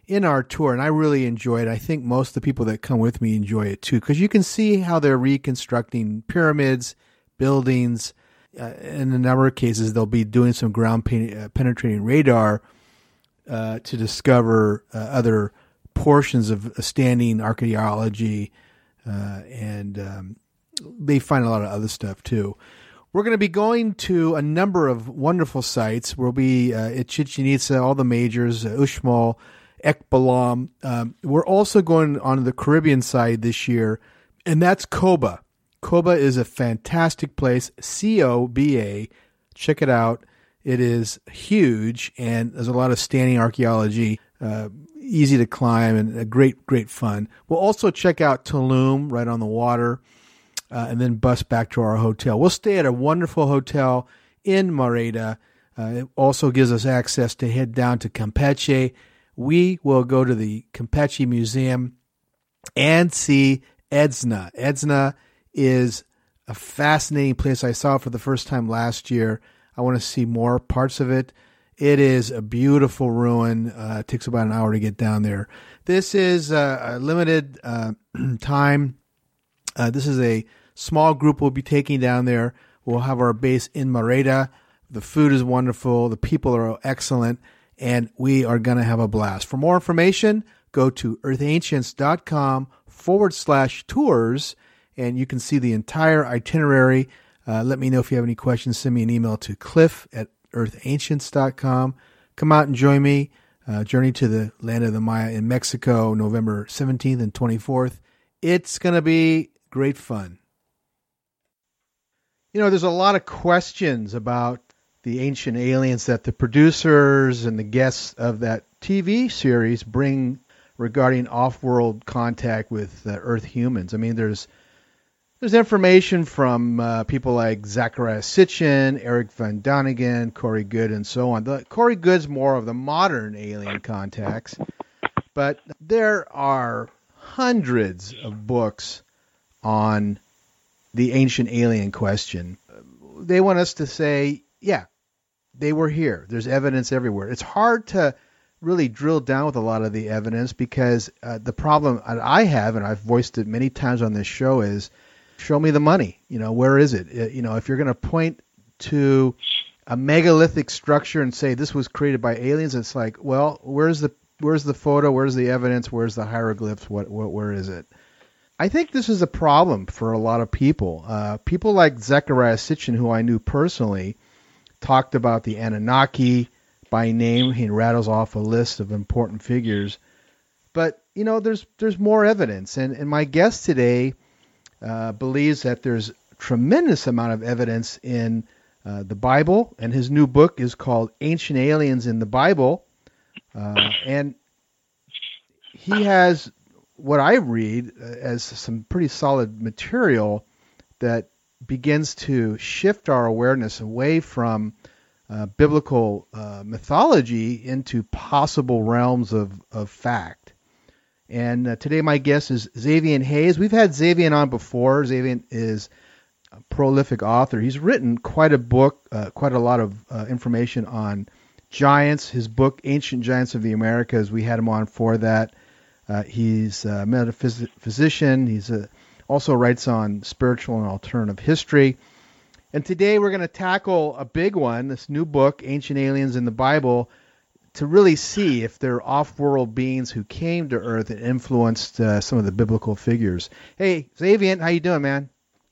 in our tour, and I really enjoy it. I think most of the people that come with me enjoy it too, because you can see how they're reconstructing pyramids, buildings. Uh, in a number of cases, they'll be doing some ground pen- uh, penetrating radar uh, to discover uh, other portions of standing archaeology, uh, and um, they find a lot of other stuff too. We're going to be going to a number of wonderful sites. We'll be uh, at Chichen Itza, all the majors, uh, Uxmal, Ekbalam. Um, we're also going on the Caribbean side this year, and that's Coba. Coba is a fantastic place, C O B A. Check it out. It is huge, and there's a lot of standing archaeology, uh, easy to climb, and a great, great fun. We'll also check out Tulum, right on the water, uh, and then bus back to our hotel. We'll stay at a wonderful hotel in Merida. Uh, it also gives us access to head down to Campeche. We will go to the Campeche Museum and see Edsna. Edsna is a fascinating place. I saw it for the first time last year. I want to see more parts of it. It is a beautiful ruin. Uh, it takes about an hour to get down there. This is a, a limited uh, time. Uh, this is a small group we'll be taking down there. We'll have our base in Merida. The food is wonderful. The people are excellent. And we are going to have a blast. For more information, go to earthancients.com forward slash tours, and you can see the entire itinerary. Uh, let me know if you have any questions. Send me an email to cliff at earthancients dot com. Come out and join me. Uh, Journey to the Land of the Maya in Mexico, November seventeenth and twenty-fourth. It's going to be great fun. You know, there's a lot of questions about the ancient aliens that the producers and the guests of that T V series bring regarding off-world contact with uh, Earth humans. I mean, there's there's information from uh, people like Zachariah Sitchin, Eric Van Daniken, Corey Goode, and so on. The, Corey Goode's more of the modern alien contacts, but there are hundreds of books on the ancient alien question. They want us to say, yeah, they were here. There's evidence everywhere. It's hard to really drill down with a lot of the evidence because uh, the problem I have, and I've voiced it many times on this show, is show me the money. You know, where is it? it you know, if you're going to point to a megalithic structure and say this was created by aliens, it's like, well, where's the where's the photo? Where's the evidence? Where's the hieroglyphs? What, what where is it? I think this is a problem for a lot of people. Uh, people like Zechariah Sitchin, who I knew personally, talked about the Anunnaki by name. He rattles off a list of important figures. But, you know, there's there's more evidence. And, and my guest today uh, believes that there's a tremendous amount of evidence in uh, the Bible. And his new book is called Ancient Aliens in the Bible. Uh, and he has what I read as some pretty solid material that begins to shift our awareness away from uh, biblical uh, mythology into possible realms of, of fact. And uh, today my guest is Xavian Hayes. We've had Xavian on before. Xavian is a prolific author. He's written quite a book, uh, quite a lot of uh, information on giants. His book, Ancient Giants of the Americas, we had him on for that. Uh, he's a metaphysician. He's a also writes on spiritual and alternative history. And today we're going to tackle a big one, this new book, Ancient Aliens in the Bible, to really see if they're off-world beings who came to Earth and influenced uh, some of the biblical figures. Hey, Xavian, how you doing, man?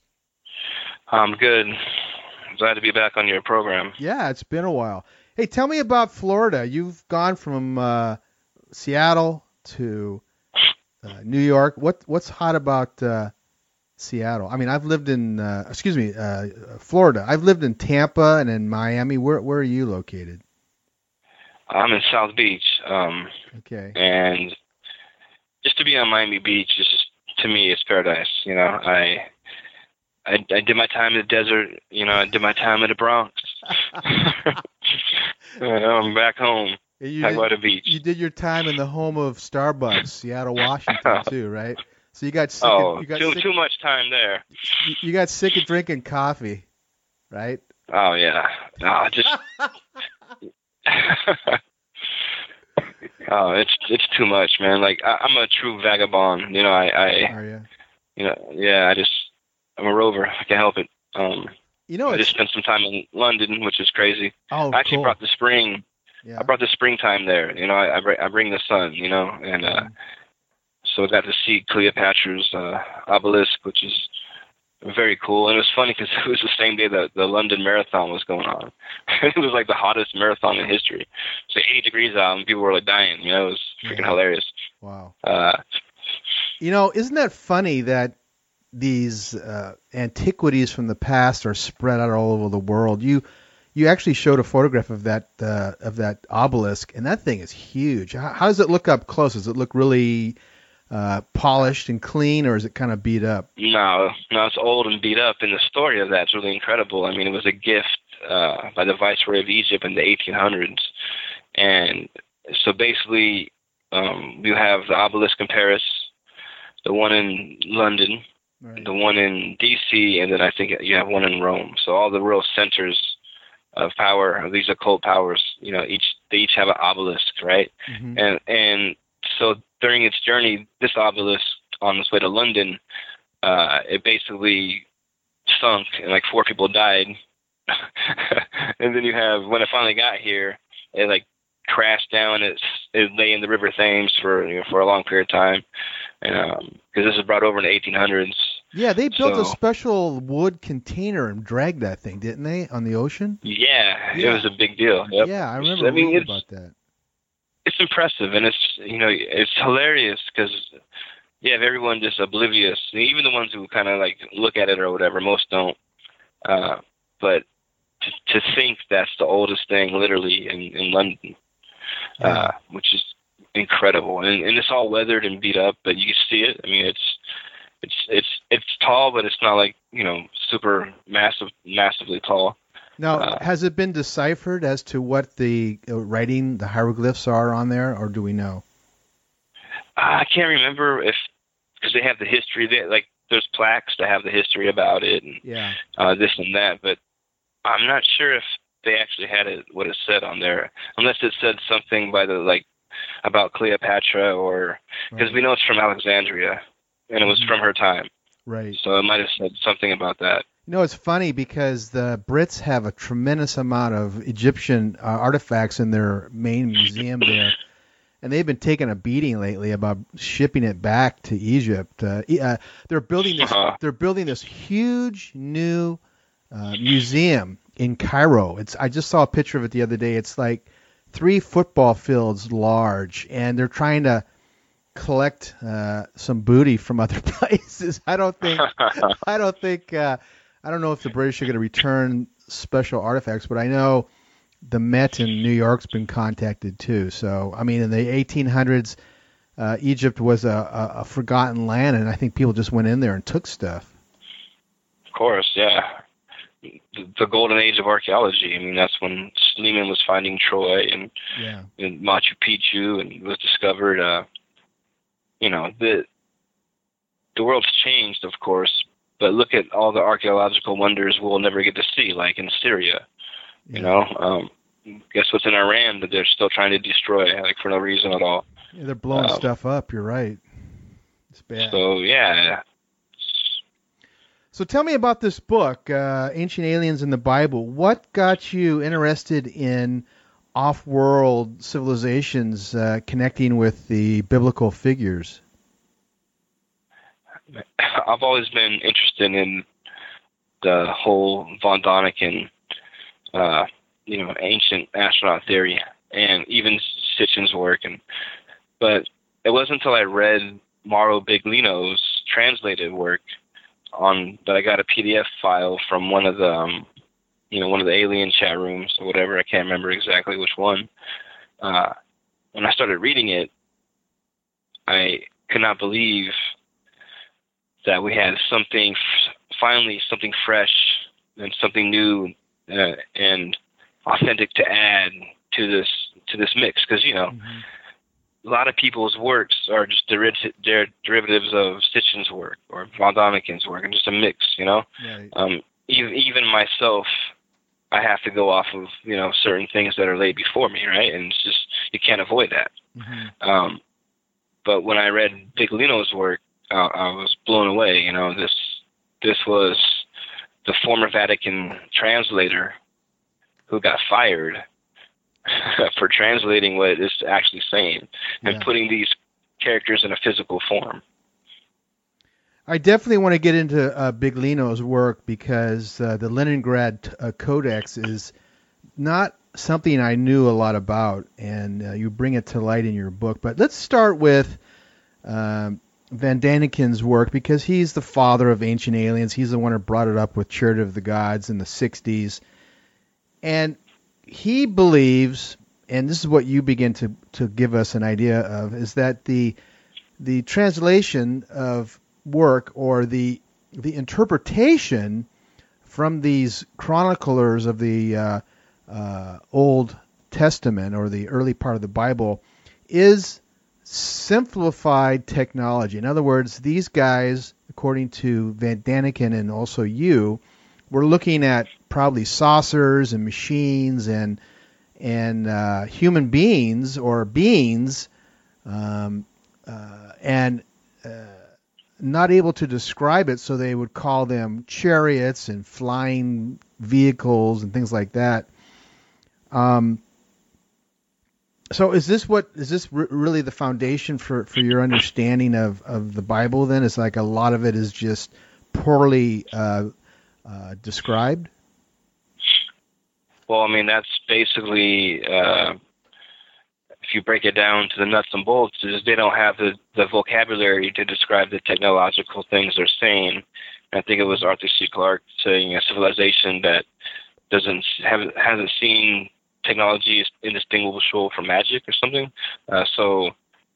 I'm good. Glad to be back on your program. Yeah, it's been a while. Hey, tell me about Florida. You've gone from uh, Seattle to uh, New York. What What's hot about uh, Seattle? I mean, I've lived in, uh, excuse me, uh, Florida. I've lived in Tampa and in Miami. Where Where are you located? I'm in South Beach. Um, okay. And just to be on Miami Beach is just, to me, it's paradise. You know, I, I, I did my time in the desert. You know, I did my time in the Bronx. You know, I'm back home. You Talk did, about a beach. You did your time in the home of Starbucks, Seattle, Washington, too, right? So you got sick. Oh, of, you got too sick, too much time there. You, you got sick of drinking coffee, right? Oh yeah, no, just Oh, it's it's too much, man. Like I, I'm a true vagabond. You know, I, I Are you? you know, yeah, I just I'm a rover. I can't help it. Um, You know, I it's, just spent some time in London, which is crazy. oh, I actually cool. brought the spring. Yeah. I brought the springtime there. You know, I I, br- I bring the sun. You know, and uh, so I got to see Cleopatra's uh, obelisk, which is very cool. And it was funny because it was the same day that the London Marathon was going on. It was like the hottest marathon in history. It's like eighty degrees out, and people were like dying. You know, it was freaking Yeah. hilarious. Wow. Uh, You know, isn't that funny that these uh, antiquities from the past are spread out all over the world? You you actually showed a photograph of that uh, of that obelisk, and that thing is huge. How, how does it look up close? Does it look really uh, polished and clean, or is it kind of beat up? No, no, it's old and beat up, and the story of that's really incredible. I mean, it was a gift uh, by the Viceroy of Egypt in the eighteen hundreds, and so basically, um, you have the obelisk in Paris, the one in London, Right. the one in D C, and then I think you have one in Rome. So all the real centers of power, of these occult powers, you know, each they each have an obelisk, right? Mhm. And and so during its journey, this obelisk on its way to London, uh, it basically sunk and like four people died. And then you have when it finally got here, it like crashed down. It it lay in the River Thames for you know, for a long period of time, and um, because this was brought over in the eighteen hundreds. Yeah, they built a So- special wood container and dragged that thing, didn't they, on the ocean? Yeah, Yeah. it was a big deal. Yep. Yeah, I remember I mean, reading it's, about that. it's impressive, and it's you know it's hilarious because you have everyone just oblivious, even the ones who kind of like look at it or whatever. Most don't, uh, but to, to think that's the oldest thing literally in in London, uh, which is incredible, and and it's all weathered and beat up, but you can see it. I mean, it's it's it's it's tall, but it's not like you know super massive, massively tall. Now, Uh, has it been deciphered as to what the uh, writing, the hieroglyphs are on there, or do we know? I can't remember if because they have the history. They, like there's plaques that have the history about it and Yeah. uh, this and that, but I'm not sure if they actually had it what it said on there, unless it said something by the like about Cleopatra or because Right. we know it's from Alexandria and it was Mhm. from her time, Right. so it might have said something about that. You know, it's funny because the Brits have a tremendous amount of Egyptian uh, artifacts in their main museum there, and they've been taking a beating lately about shipping it back to Egypt. Uh, e- uh, they're building this. Uh-huh. They're building this huge new uh, museum in Cairo. It's. I just saw a picture of it the other day. It's like three football fields large, and they're trying to collect uh, some booty from other places. I don't think. I don't think. Uh, I don't know if the British are going to return special artifacts, but I know the Met in New York's been contacted too. So, I mean, in the eighteen hundreds, uh, Egypt was a, a, a forgotten land, and I think people just went in there and took stuff. Of course, yeah. The, the golden age of archaeology. I mean, that's when Schliemann was finding Troy and, Yeah. and Machu Picchu and was discovered. Uh, you know, the the world's changed, of course, but look at all the archaeological wonders we'll never get to see, like in Syria. You know, um, guess what's in Iran that they're still trying to destroy, like for no reason at all. Yeah, they're blowing Um, stuff up. You're right. It's bad. So yeah, So tell me about this book, uh, Ancient Aliens in the Bible. What got you interested in off-world civilizations uh, connecting with the biblical figures? I've always been interested in the whole Von Däniken, uh, you know, ancient astronaut theory, and even Sitchin's work. And but it wasn't until I read Mauro Biglino's translated work on that I got a P D F file from one of the, um, you know, one of the alien chat rooms or whatever. I can't remember exactly which one. Uh, when I started reading it, I could not believe that we had something, finally something fresh and something new uh, and authentic to add to this to this mix. Because, you know, Mm-hmm. a lot of people's works are just deriv- der- derivatives of Sitchin's work or Von Däniken's work, and just a mix, you know? Right. Um, even, even myself, I have to go off of, you know, certain things that are laid before me, right? And it's just, you can't avoid that. Mm-hmm. Um, but when I read Biglino's work, uh, I was blown away. You know, this this was the former Vatican translator who got fired for translating what it's actually saying and yeah. putting these characters in a physical form. I definitely want to get into uh, Biglino's work because uh, the Leningrad uh, Codex is not something I knew a lot about, and uh, you bring it to light in your book. But let's start with um, Van Daniken's work because he's the father of Ancient Aliens. He's the one who brought it up with Church of the Gods in the sixties. And he believes, and this is what you begin to, to give us an idea of, is that the the translation of work or the the interpretation from these chroniclers of the uh, uh, Old Testament or the early part of the Bible is simplified technology. In other words, these guys, according to Van Daniken and also you, were looking at probably saucers and machines and and uh, human beings or beings um, uh, and uh, not able to describe it, so they would call them chariots and flying vehicles and things like that. Um, so is this what is this r- really the foundation for, for your understanding of, of the Bible then? It's like a lot of it is just poorly uh, uh, described? Well, I mean, that's basically, uh, if you break it down to the nuts and bolts, is they don't have the, the vocabulary to describe the technological things they're saying. And I think it was Arthur C. Clarke saying a civilization that doesn't have hasn't seen technology is indistinguishable from magic or something. Uh, so,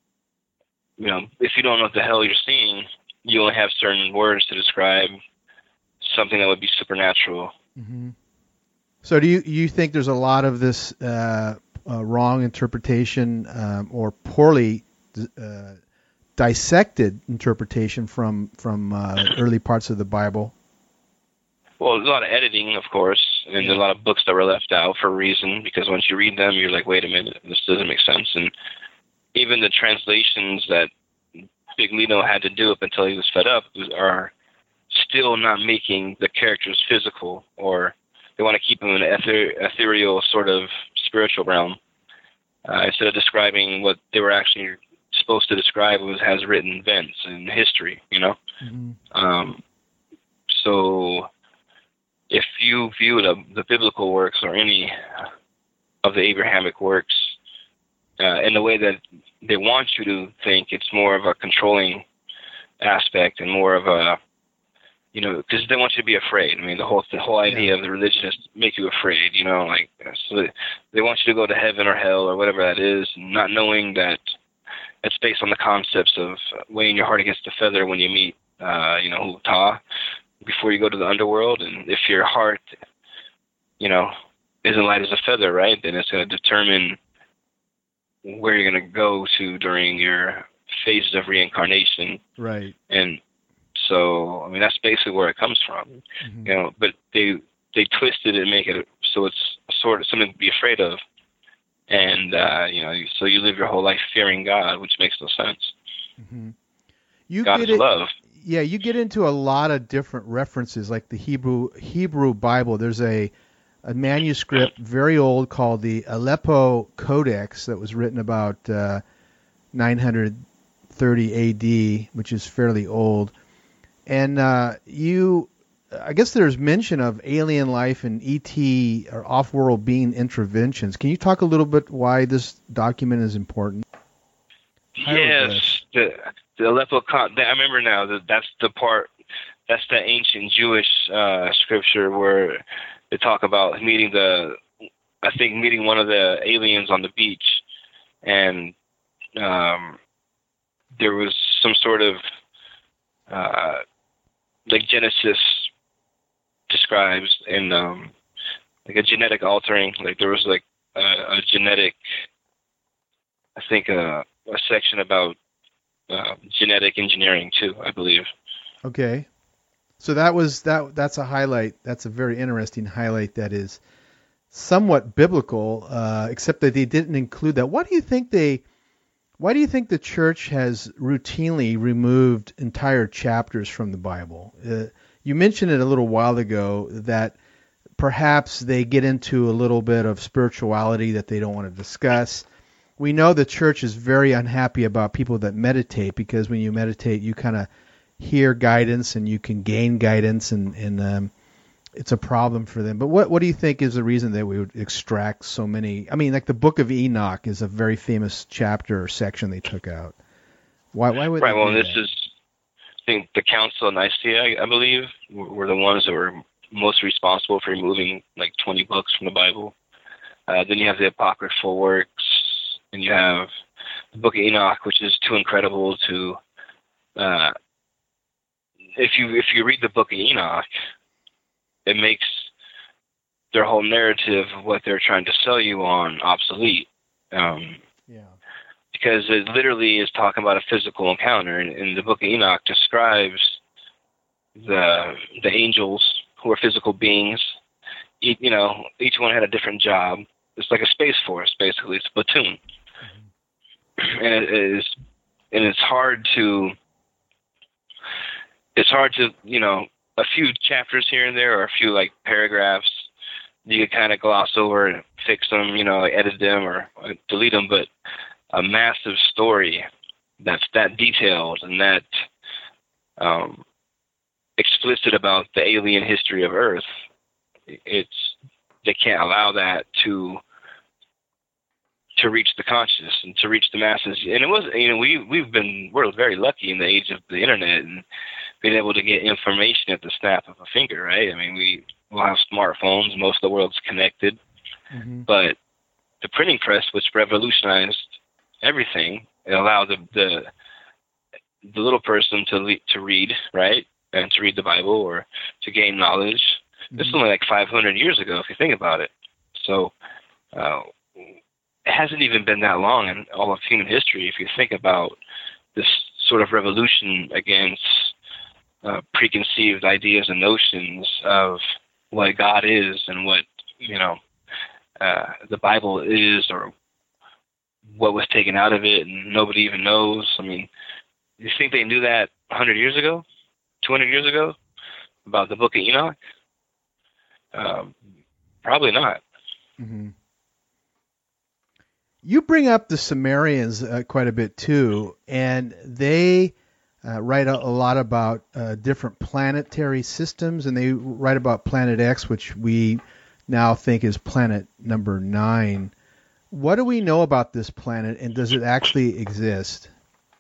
you know, if you don't know what the hell you're seeing, you only have certain words to describe something that would be supernatural. Mm-hmm. So do you you think there's a lot of this uh, uh, wrong interpretation um, or poorly uh, dissected interpretation from from uh, early parts of the Bible? Well, there's a lot of editing, of course, and Yeah. there's a lot of books that were left out for a reason, because once you read them, you're like, wait a minute, this doesn't make sense. And even the translations that Biglino had to do up until he was fed up are still not making the characters physical, or they want to keep them in an ether- ethereal sort of spiritual realm. Uh, instead of describing what they were actually supposed to describe, was has written events and history, you know? Mm-hmm. Um, so if you view the, the biblical works or any of the Abrahamic works uh, in the way that they want you to think, it's more of a controlling aspect and more of a, you know, because they want you to be afraid. I mean, the whole the whole idea Yeah. of the religion is to make you afraid, you know, like, so they, they want you to go to heaven or hell or whatever that is, not knowing that it's based on the concepts of weighing your heart against the feather when you meet, uh, you know, Ta, before you go to the underworld. And if your heart, you know, isn't light as a feather, right, then it's going to determine where you're going to go to during your phases of reincarnation. Right. And so, I mean, that's basically where it comes from, Mm-hmm. you know, but they they twisted it and make it so it's sort of something to be afraid of. And, uh, you know, so you live your whole life fearing God, which makes no sense. Mm-hmm. You God get is it, love. Yeah, you get into a lot of different references, like the Hebrew Hebrew Bible. There's a a manuscript, very old, called the Aleppo Codex that was written about uh, nine hundred thirty A D, which is fairly old. And uh, you, I guess there's mention of alien life and E T or off-world being interventions. Can you talk a little bit why this document is important? Yes, the, the Aleppo. Con- I remember now that that's the part. That's the ancient Jewish uh, scripture where they talk about meeting the. I think meeting one of the aliens on the beach, and um, there was some sort of uh, like Genesis describes in um, like a genetic altering. Like there was like a, a genetic. I think a. a section about uh, genetic engineering too, I believe. Okay, so that was that. That's a highlight. That's a very interesting highlight. That is somewhat biblical, uh, except that they didn't include that. Why do you think they Why do you think the church has routinely removed entire chapters from the Bible? Uh, you mentioned it a little while ago that perhaps they get into a little bit of spirituality that they don't want to discuss. We know the church is very unhappy about people that meditate, because when you meditate, you kind of hear guidance and you can gain guidance, and, and um, it's a problem for them. But what what do you think is the reason that we would extract so many? I mean, like the Book of Enoch is a very famous chapter or section they took out. Why why would right? They well, do this that? is I think the Council of Nicaea, I, I believe, were the ones that were most responsible for removing like twenty books from the Bible. Uh, then you have the apocryphal works, and you have the Book of Enoch, which is too incredible to. Uh, if you if you read the Book of Enoch, it makes their whole narrative of what they're trying to sell you on obsolete. Um, yeah. Because it literally is talking about a physical encounter, and, and the Book of Enoch describes the the angels who are physical beings. E- you know, each one had a different job. It's like a space force, basically. It's a platoon, mm-hmm. and it is, and it's hard to. It's hard to, you know, a few chapters here and there, or a few like paragraphs, you can kind of gloss over and fix them, you know, edit them or, or delete them. But a massive story that's that detailed and that um, explicit about the alien history of Earth, it's they can't allow that to to reach the conscious and to reach the masses. And it was, you know, we we've been we're very lucky in the age of the internet and being able to get information at the snap of a finger, right? I mean, we will have smartphones. Most of the world's connected. Mm-hmm. But the printing press, which revolutionized everything, it allowed the the, the little person to le- to read, right, and to read the Bible or to gain knowledge. Mm-hmm. This is only like five hundred years ago, if you think about it. So uh, it hasn't even been that long in all of human history, if you think about this sort of revolution against Uh, preconceived ideas and notions of what God is and what, you know, uh, the Bible is, or what was taken out of it, and nobody even knows. I mean, you think they knew that one hundred years ago, two hundred years ago, about the Book of Enoch? Um, probably not. Mm-hmm. You bring up the Sumerians uh, quite a bit too, and they Uh, write a, a lot about uh, different planetary systems, and they write about Planet X, which we now think is planet number nine. What do we know about this planet, and does it actually exist?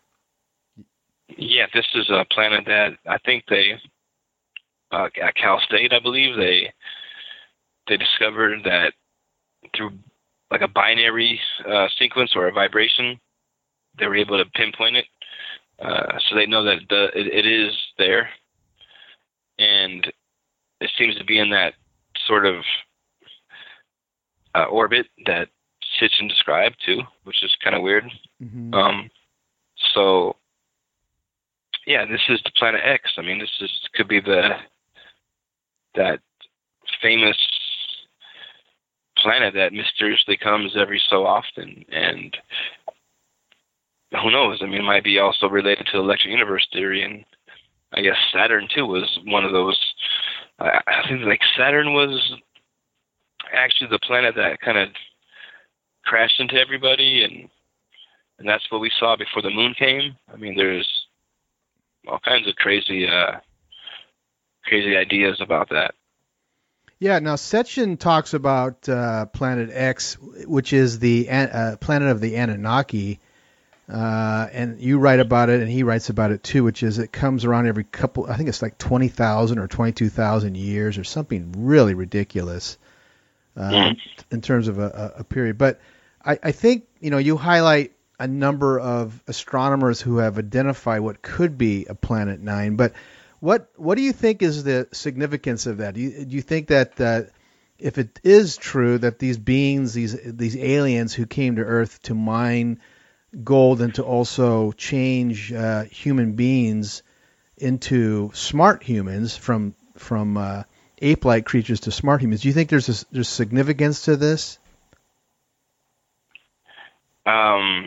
Yeah, this is a planet that I think they, uh, at Cal State, I believe, they they discovered that through like a binary uh, sequence or a vibration, they were able to pinpoint it. Uh, so they know that the, it, it is there, and it seems to be in that sort of uh, orbit that Sitchin described too, which is kind of weird. Mm-hmm. Um, so, yeah, this is the Planet X. I mean, this is could be the that famous planet that mysteriously comes every so often, and who knows? I mean, it might be also related to the electric universe theory, and I guess Saturn too was one of those. I, I think like Saturn was actually the planet that kind of crashed into everybody, and and that's what we saw before the moon came. I mean, there's all kinds of crazy, uh, crazy ideas about that. Yeah. Now, Sitchin talks about uh, Planet X, which is the uh, planet of the Anunnaki. Uh, and you write about it, and he writes about it too, which is it comes around every couple, I think it's like twenty thousand or twenty-two thousand years or something really ridiculous uh, mm. in terms of a, a period. But I, I think, you know, you highlight a number of astronomers who have identified what could be a Planet Nine. But what what do you think is the significance of that? Do you, do you think that uh, if it is true that these beings, these these aliens who came to Earth to mine gold and to also change uh, human beings into smart humans from from uh, ape-like creatures to smart humans, do you think there's a, there's significance to this? Um,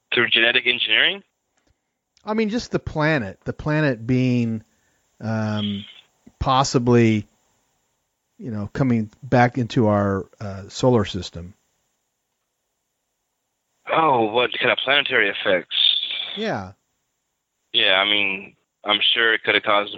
through genetic engineering? I mean, just the planet. The planet being um, possibly, you know, coming back into our uh, solar system. Oh, what kind of planetary effects? Yeah. Yeah, I mean, I'm sure it could have caused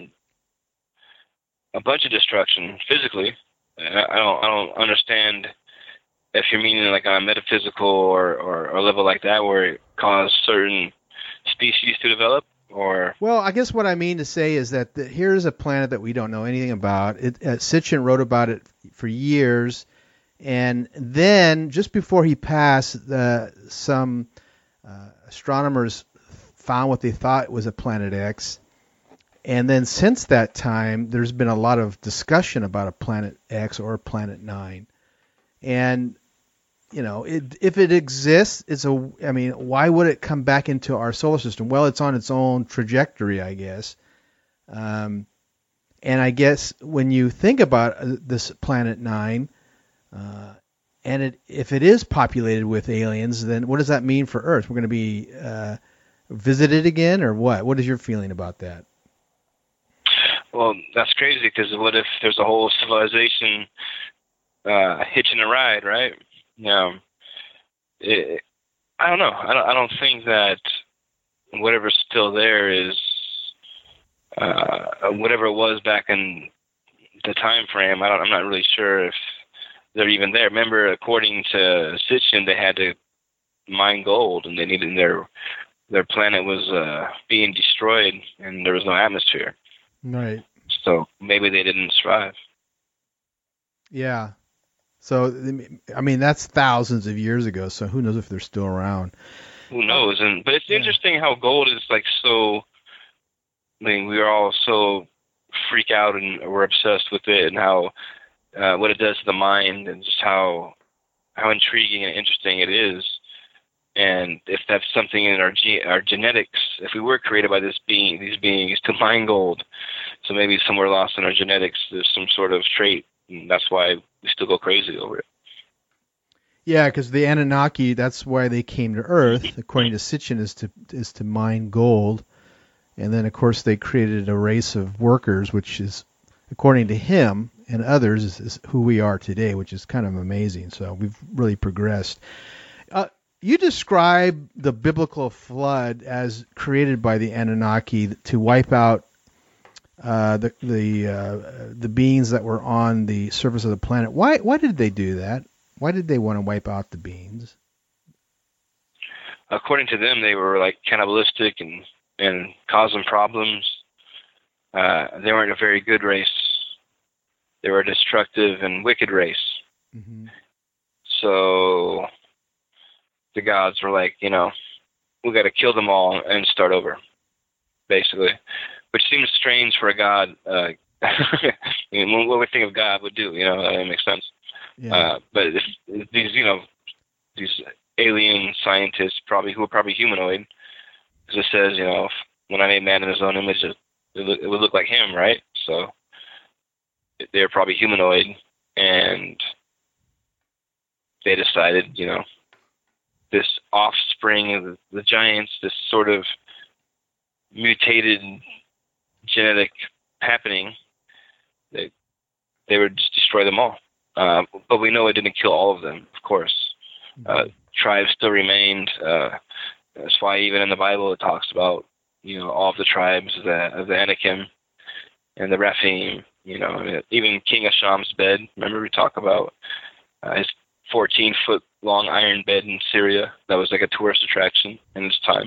a bunch of destruction physically. I don't, I don't understand if you're meaning like on a metaphysical or, or, or a level like that where it caused certain species to develop, or. Well, I guess what I mean to say is that the, here's a planet that we don't know anything about. It, uh, Sitchin wrote about it for years, and then just before he passed, uh, some uh, astronomers found what they thought was a Planet X. And then since that time, there's been a lot of discussion about a Planet X or a Planet Nine. And, you know, it, if it exists, it's a, I mean, why would it come back into our solar system? Well, it's on its own trajectory, I guess. Um, and I guess when you think about this Planet Nine, uh, and it, if it is populated with aliens, then what does that mean for Earth? We're going to be uh, visited again, or what? What is your feeling about that? Well, that's crazy, because what if there's a whole civilization uh, hitching a ride, right? Yeah. It, I don't know. I don't, I don't think that whatever's still there is uh, whatever it was back in the time frame. I don't, I'm not really sure if they're even there. Remember, according to Sitchin, they had to mine gold, and they needed their their planet was uh, being destroyed, and there was no atmosphere. Right. So maybe they didn't survive. Yeah. So, I mean, that's thousands of years ago, so who knows if they're still around. Who knows? And But it's yeah. interesting how gold is like so, I mean, we are all so freak out and we're obsessed with it, and how, uh, what it does to the mind, and just how, how intriguing and interesting it is. And if that's something in our ge- our genetics, if we were created by this being, these beings to mine gold, so maybe somewhere lost in our genetics, there's some sort of trait, and that's why we still go crazy over it. Yeah, because the Anunnaki, that's why they came to Earth, according to Sitchin, is to is to mine gold, and then of course they created a race of workers, which is, according to him and others, is, is who we are today, which is kind of amazing. So we've really progressed. Uh, You describe the biblical flood as created by the Anunnaki to wipe out uh, the the uh, the beings that were on the surface of the planet. Why why did they do that? Why did they want to wipe out the beings? According to them, they were like cannibalistic and and causing problems. Uh, they weren't a very good race. They were a destructive and wicked race. Mm-hmm. So the gods were like, you know, we got to kill them all and start over, basically, which seems strange for a god. Uh, I mean, what we think of God would do, you know, that makes sense. Yeah. Uh, but if, if these, you know, these alien scientists, probably who are probably humanoid, because it says, you know, if, when I made man in his own image, it, it, look, it would look like him, right? So they're probably humanoid, and they decided, you know, this offspring of the, the giants, this sort of mutated genetic happening, they, they would just destroy them all. Uh, but we know it didn't kill all of them, of course. Uh, tribes still remained. Uh, that's why even in the Bible it talks about, you know, all of the tribes of the, of the Anakim and the Rephaim. You know, I mean, even King Asham's bed. Remember we talk about uh, his fourteen foot long iron bed in Syria. That was like a tourist attraction in its time.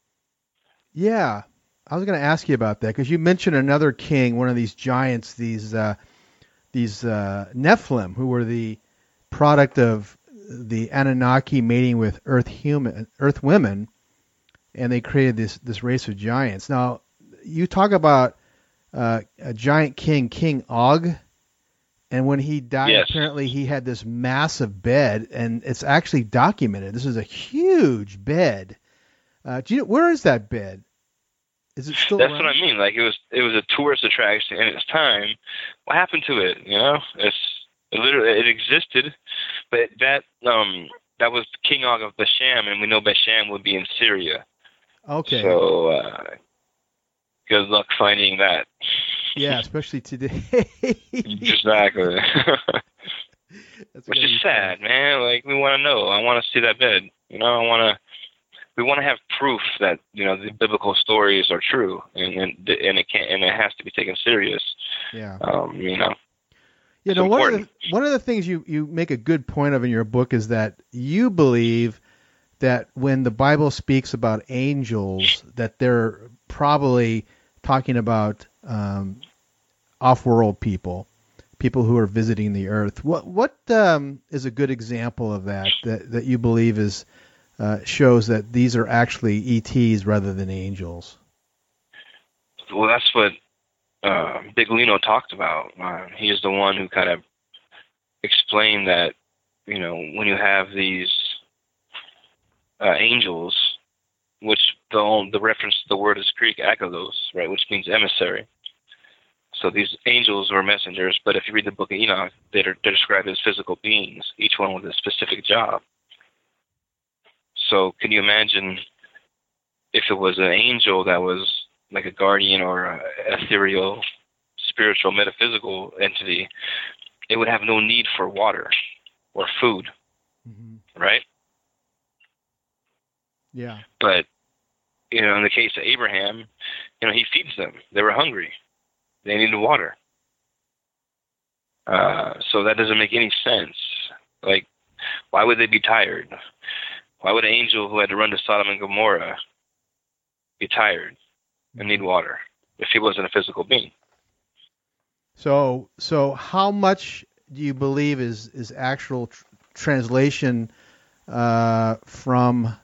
Yeah, I was going to ask you about that, because you mentioned another king, one of these giants, these uh, these uh, Nephilim, who were the product of the Anunnaki mating with Earth human, Earth women, and they created this this race of giants. Now, you talk about uh, a giant king, King Og. And when he died, yes. Apparently he had this massive bed, and it's actually documented. This is a huge bed. Uh, do you know, where is that bed? Is it still That's around? what I mean. Like, it was it was a tourist attraction in its time. What happened to it? You know, it's it literally it existed, but that um that was King Og of Bashan, and we know Bashan would be in Syria. Okay. So uh, good luck finding that. Yeah, especially today. Exactly. That's Which gonna is be sad, man. Like, we want to know. I want to see that bed. You know, I want to. We want to have proof that, you know, the biblical stories are true, and and, and it can and it has to be taken serious. Yeah. Um, you know. You know, one of the one of the things you, you make a good point of in your book is that you believe that when the Bible speaks about angels, that they're probably talking about um, off-world people, people who are visiting the earth. What what um, is a good example of that that, that you believe is uh, shows that these are actually E Ts rather than angels? Well, that's what uh, Big Lino talked about. Uh, he is the one who kind of explained that, you know, when you have these uh, angels, which the the reference to the word is Greek agalos, right, which means emissary. So these angels were messengers, but if you read the book of Enoch, they're, they're described as physical beings, each one with a specific job. So can you imagine if it was an angel that was like a guardian or a ethereal, spiritual, metaphysical entity, it would have no need for water or food, mm-hmm. right? Yeah. But, you know, in the case of Abraham, you know, he feeds them. They were hungry. They needed water. Uh, so that doesn't make any sense. Like, why would they be tired? Why would an angel who had to run to Sodom and Gomorrah be tired and need water if he wasn't a physical being? So, so how much do you believe is is actual tr- translation uh, from?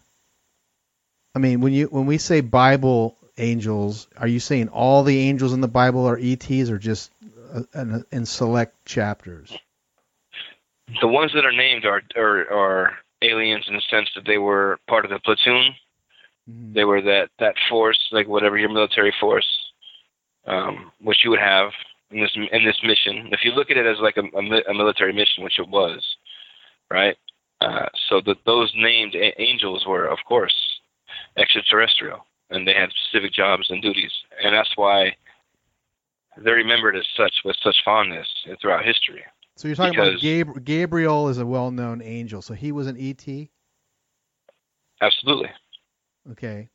I mean, when you when we say Bible angels, are you saying all the angels in the Bible are E Ts, or just uh, in, in select chapters? The ones that are named are are, are aliens in the sense that they were part of the platoon. Mm-hmm. They were that, that force, like whatever your military force, um, which you would have in this in this mission. If you look at it as like a, a, a military mission, which it was, right? Uh, so that those named a- angels were, of course, extraterrestrial, and they had specific jobs and duties, and that's why they're remembered as such with such fondness throughout history. So you're talking because, about Gab- Gabriel is a well-known angel, so he was an E T? Absolutely. Okay.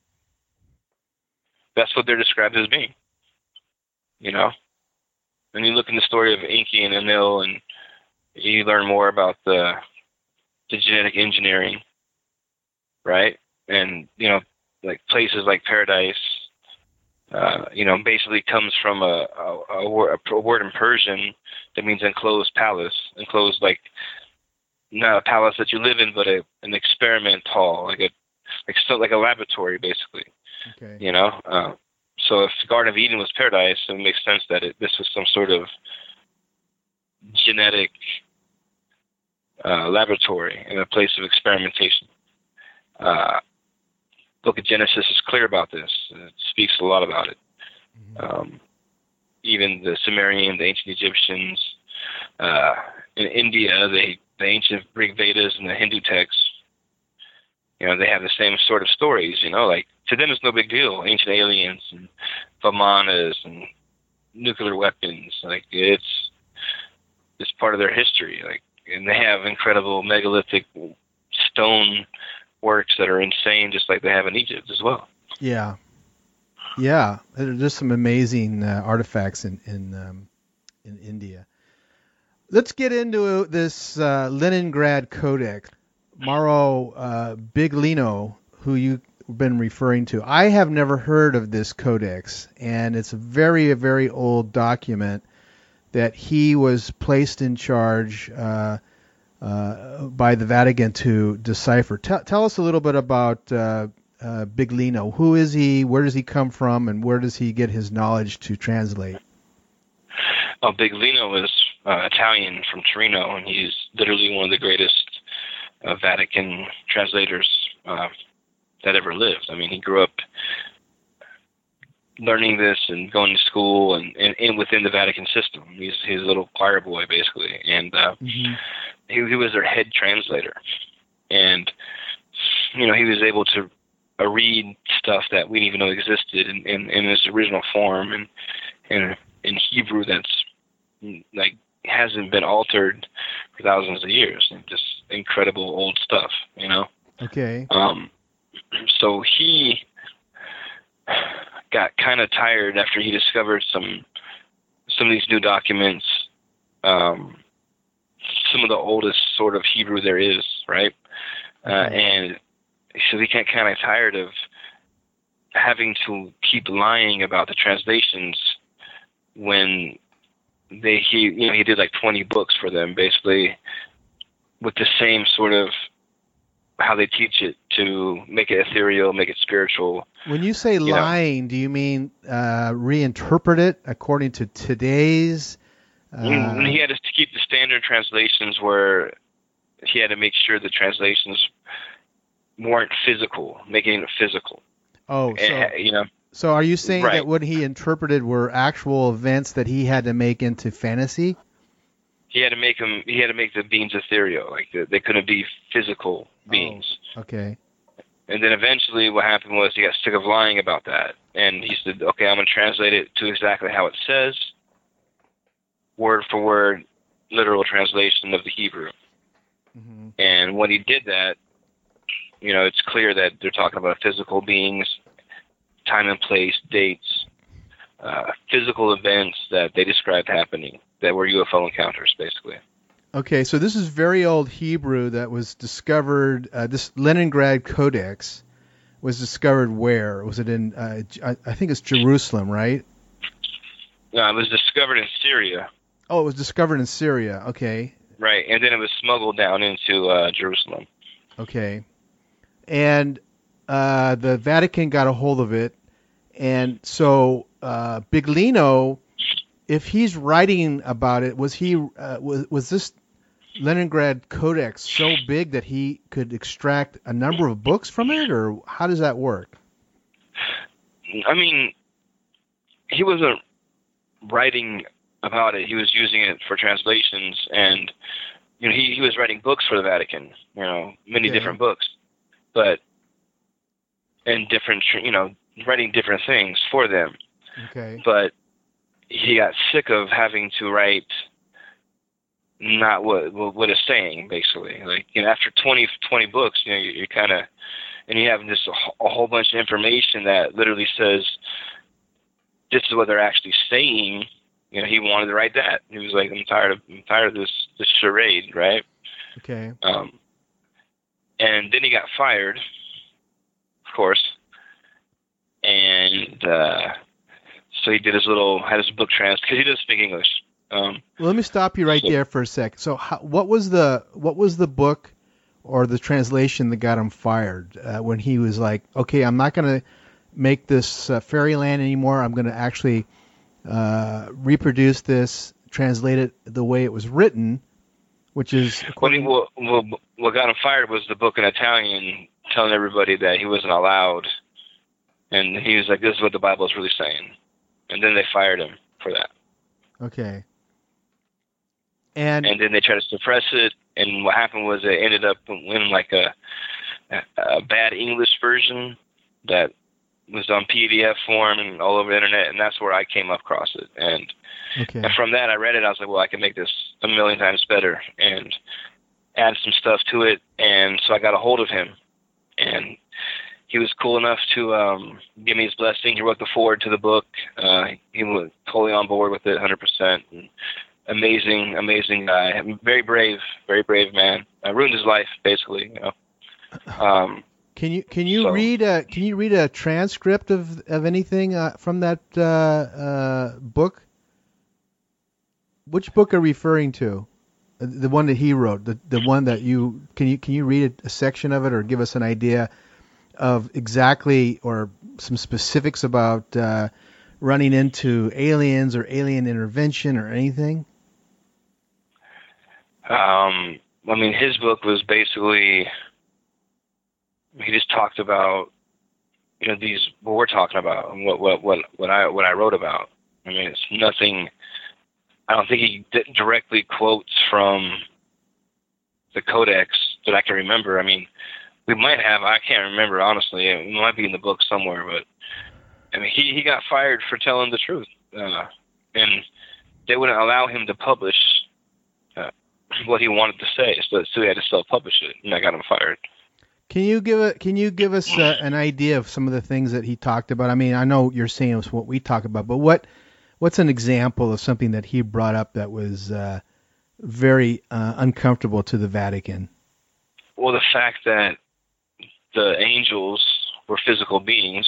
That's what they're described as being, you know? And you look in the story of Enki and Enlil, and you learn more about the, the genetic engineering, right? And, you know, like places like Paradise, uh, you know, basically comes from a, a, a, word, a word in Persian that means enclosed palace. Enclosed, like, not a palace that you live in, but a, an experiment hall, like a like so, like a laboratory, basically. Okay. You know? Uh, so if the Garden of Eden was paradise, it makes sense that it, this was some sort of genetic uh, laboratory and a place of experimentation. Uh, Book of Genesis is clear about this. It speaks a lot about it. Mm-hmm. Um, even the Sumerian, the ancient Egyptians, uh, in India, they, the ancient Rig Vedas and the Hindu texts, you know, they have the same sort of stories, you know, like, to them it's no big deal. Ancient aliens and Vamanas and nuclear weapons, like, it's, it's part of their history, like, and they have incredible megalithic stone works that are insane, just like they have in Egypt as well. Yeah. Yeah. There's some amazing uh, artifacts in, in, um, in India. Let's get into this uh, Leningrad Codex. Mauro uh, Big Lino, who you've been referring to, I have never heard of this codex, and it's a very, a very old document that he was placed in charge uh, uh, by the Vatican to decipher. T- tell us a little bit about uh, uh, Big Lino. Who is he? Where does he come from? And where does he get his knowledge to translate? Oh, Big Lino is uh, Italian from Torino, and he's literally one of the greatest Uh, Vatican translators uh, that ever lived. I mean, he grew up learning this and going to school and, and, and within the Vatican system. He's he's a little choir boy, basically. And uh, mm-hmm. he, he was their head translator. and you know he was able to uh, read stuff that we didn't even know existed in, in, in its original form, and in in Hebrew that's like hasn't been altered for thousands of years. Just incredible old stuff, you know. Okay. Um. So he got kind of tired after he discovered some some of these new documents, um, some of the oldest sort of Hebrew there is, right? Uh, and so he got kind of tired of having to keep lying about the translations when they he you know he did like twenty books for them, basically with the same sort of how they teach it, to make it ethereal, make it spiritual. When you say you lying, know. do you mean uh, reinterpret it according to today's? Uh... When he had to keep the standard translations, where he had to make sure the translations weren't physical, making it physical. Oh, so and, you know. So are you saying right. that what he interpreted were actual events that he had to make into fantasy? He had to make them. He had to make the beings ethereal, like the, they couldn't be physical beings. Oh, okay. And then eventually, what happened was he got sick of lying about that, and he said, "Okay, I'm going to translate it to exactly how it says, word for word, literal translation of the Hebrew." Mm-hmm. And when he did that, you know, it's clear that they're talking about physical beings, time and place, dates, uh, physical events that they described happening that were U F O encounters, basically. Okay, so this is very old Hebrew that was discovered. Uh, this Leningrad Codex was discovered where? Was it in? Uh, I, I think it's Jerusalem, right? No, it was discovered in Syria. Oh, it was discovered in Syria. Okay. Right, and then it was smuggled down into uh, Jerusalem. Okay, and uh, the Vatican got a hold of it, and so uh, Biglino, if he's writing about it, was he uh, was was this Leningrad Codex so big that he could extract a number of books from it, or how does that work? I mean, he wasn't writing about it. He was using it for translations, and you know, he, he was writing books for the Vatican. You know, many Okay. different books, but and different, you know, writing different things for them. Okay. But he got sick of having to write not what what it's saying, basically. Like, you know, after twenty, twenty books, you know, you, you kind of, and you have just a, a whole bunch of information that literally says this is what they're actually saying. You know, he wanted to write that. He was like, I'm tired of I'm tired of this this charade, right? Okay. Um, and then he got fired, of course, and uh, so he did his little had his book trans because he doesn't speak English. Um, Well, let me stop you right so, there for a sec. So, how, what was the what was the book or the translation that got him fired uh, when he was like, okay, I'm not going to make this uh, fairyland anymore. I'm going to actually uh, reproduce this, translate it the way it was written, which is what, he, what, what, what got him fired was the book in Italian telling everybody that he wasn't allowed, and he was like, "This is what the Bible is really saying," and then they fired him for that. Okay. And and then they tried to suppress it, and what happened was it ended up in like a, a bad English version that was on P D F form and all over the internet, and that's where I came across it. And, okay. and from that, I read it. I was like, well, I can make this a million times better, and add some stuff to it. And so I got a hold of him, and he was cool enough to um, give me his blessing. He wrote the foreword to the book. Uh, he was totally on board with it, one hundred percent. And, Amazing, amazing guy. Very brave, very brave man. I ruined his life, basically. You know. Um, can you can you so. read a can you read a transcript of of anything uh, from that uh, uh, book? Which book are you referring to? The one that he wrote, the the one that you can you can you read a, a section of it or give us an idea of exactly or some specifics about uh, running into aliens or alien intervention or anything? Um, I mean, his book was basically, he just talked about, you know, these, what we're talking about, and what, what, what, what I, what I wrote about. I mean, it's nothing, I don't think he d- directly quotes from the Codex that I can remember. I mean, we might have, I can't remember, honestly. It might be in the book somewhere, but I mean, he, he got fired for telling the truth. Uh, and they wouldn't allow him to publish uh, what he wanted to say, so, so he had to self-publish it, and that got him fired. Can you give a, Can you give us uh, an idea of some of the things that he talked about? I mean, I know you're saying it was what we talk about, but what what's an example of something that he brought up that was uh, very uh, uncomfortable to the Vatican? Well, the fact that the angels were physical beings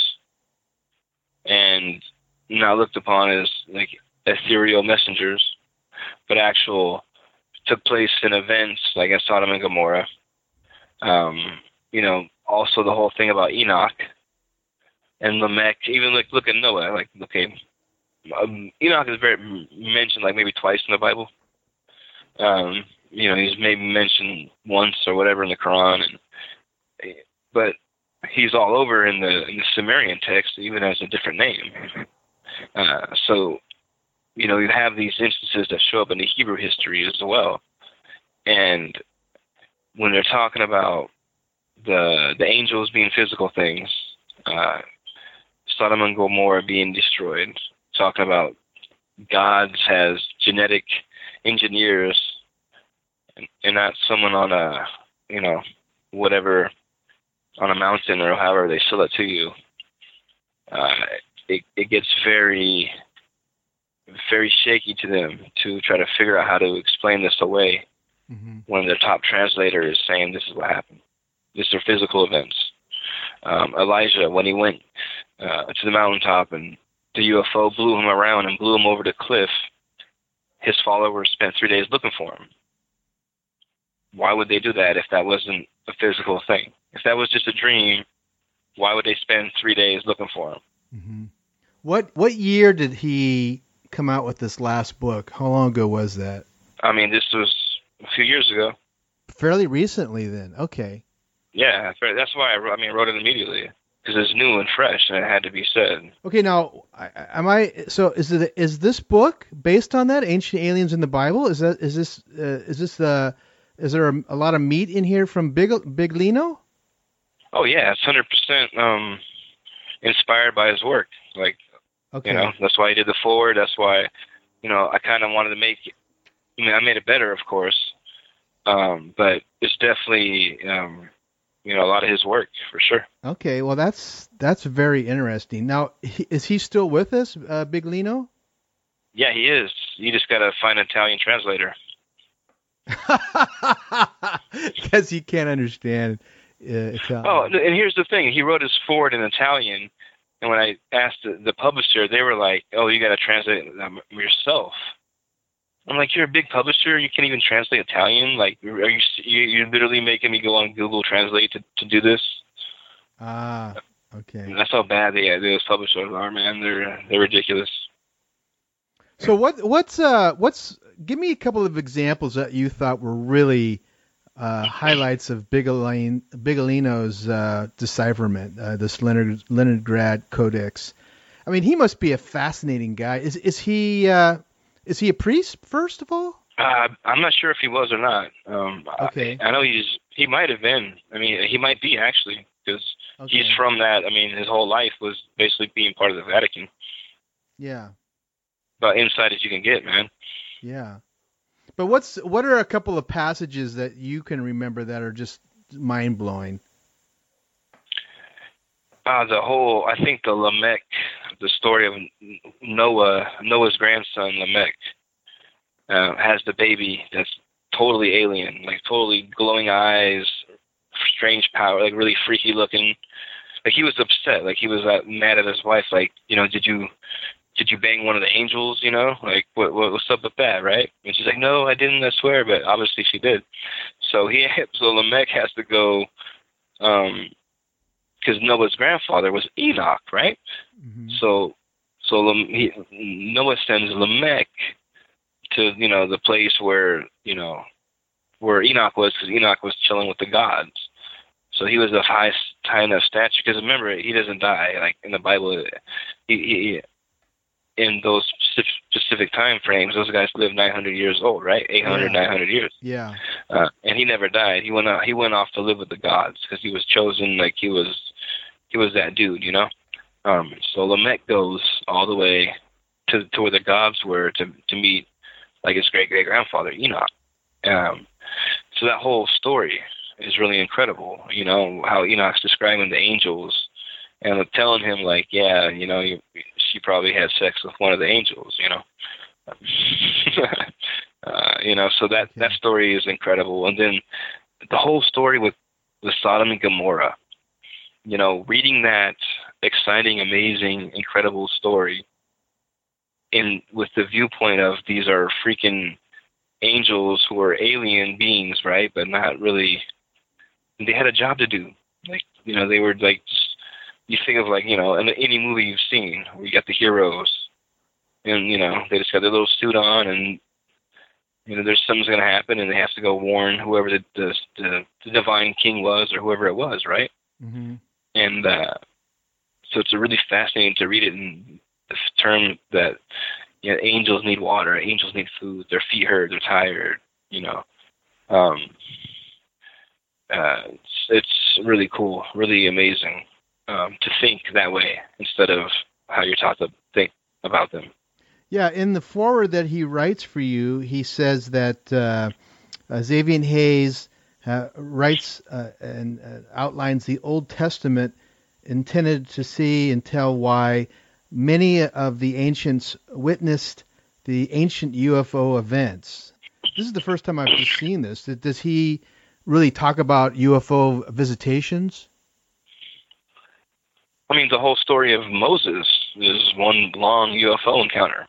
and not looked upon as like ethereal messengers, but actual took place in events like at Sodom and Gomorrah. Um, you know, also the whole thing about Enoch and Lamech, even like look at Noah, like, okay, um, Enoch is very mentioned like maybe twice in the Bible. Um, you know, he's maybe mentioned once or whatever in the Quran, and but he's all over in the, in the Sumerian text, even as a different name. Uh, so, you know, you have these instances that show up in the Hebrew history as well. And when they're talking about the the angels being physical things, uh, Sodom and Gomorrah being destroyed, talking about God has genetic engineers and, and not someone on a, you know, whatever, on a mountain or however they sell it to you, uh, it, it gets very, very shaky to them to try to figure out how to explain this away. Mm-hmm. When their top translator is saying this is what happened. These are physical events. Um, Elijah, when he went uh, to the mountaintop and the U F O blew him around and blew him over the cliff, his followers spent three days looking for him. Why would they do that if that wasn't a physical thing? If that was just a dream, why would they spend three days looking for him? Mm-hmm. What what year did he come out with this last book? How long ago was that? I mean, this was a few years ago. Fairly recently, then. Okay. Yeah, that's why I, wrote, I mean, I wrote it immediately because it's new and fresh, and it had to be said. Okay, now, am I? So, is it is this book based on that Ancient Aliens in the Bible? Is that is this uh, is this the is there a, a lot of meat in here from Big Biglino? Oh yeah, it's hundred percent um, inspired by his work. Like, okay. You know, that's why he did the forward. That's why, you know, I kind of wanted to make. I mean, I made it better, of course, um, but it's definitely, um, you know, a lot of his work for sure. Okay, well, that's that's very interesting. Now, he, is he still with us, uh, Biglino? Yeah, he is. You just got to find an Italian translator. Because he can't understand uh, Italian. Oh, and here's the thing. He wrote his forward in Italian, and when I asked the, the publisher, they were like, oh, you got to translate them yourself. I'm like, you're a big publisher. You can't even translate Italian. Like, are you? You're literally making me go on Google Translate to, to do this. Ah, okay. And that's how bad they those publishers are, man. They're they're ridiculous. So what? What's uh? What's? Give me a couple of examples that you thought were really uh, highlights of Bigolin, Bigolino's uh, decipherment, uh, this Leonard Leningrad Codex. I mean, he must be a fascinating guy. Is is he? Uh, Is he a priest, first of all? Uh, I'm not sure if he was or not. Um, okay. I, I know he's he might have been. I mean, he might be, actually, because okay. he's from that. I mean, his whole life was basically being part of the Vatican. Yeah. About inside as you can get, man. Yeah. But what's what are a couple of passages that you can remember that are just mind-blowing? Uh, the whole, I think the Lamech, the story of Noah, Noah's grandson, Lamech, uh, has the baby that's totally alien, like totally glowing eyes, strange power, like really freaky looking. Like he was upset, like he was uh, mad at his wife, like, you know, did you did you bang one of the angels, you know? Like, what, what what's up with that, right? And she's like, no, I didn't, I swear, but obviously she did. So he, so Lamech has to go, um, because Noah's grandfather was Enoch, right? Mm-hmm. So, so he, Noah sends Lamech to, you know, the place where, you know, where Enoch was, because Enoch was chilling with the gods. So he was of high, high enough stature. Because remember, he doesn't die. Like in the Bible, he, he, in those specific time frames, those guys live nine hundred years old, right? eight hundred, yeah. nine hundred years. Yeah. uh, and he never died. He went out, he went off to live with the gods because he was chosen. Like he was, he was that dude, you know. Um, so Lamech goes all the way to to where the gods were to to meet like his great great grandfather Enoch. Um, so that whole story is really incredible. You know how Enoch's describing the angels and telling him like, yeah, you know, you, she probably had sex with one of the angels, you know. uh, you know, so that, that story is incredible. And then the whole story with, with Sodom and Gomorrah, you know, reading that exciting, amazing, incredible story in with the viewpoint of these are freaking angels who are alien beings, right? But not really, they had a job to do. Like, you know, they were like, you think of like, you know, in any movie you've seen where you got the heroes and, you know, they just got their little suit on and, you know, there's something's going to happen and they have to go warn whoever the, the, the, the divine king was or whoever it was, right? Mm-hmm. And uh, so it's a really fascinating to read it in the term that, you know, angels need water, angels need food, their feet hurt, they're tired, you know. Um, uh, it's, it's really cool, really amazing. Um, to think that way instead of how you're taught to think about them. Yeah, in the foreword that he writes for you, he says that uh, uh, Xavier Hayes uh, writes uh, and uh, outlines the Old Testament intended to see and tell why many of the ancients witnessed the ancient U F O events. This is the first time I've just seen this. Does he really talk about U F O visitations? I mean, the whole story of Moses is one long U F O encounter.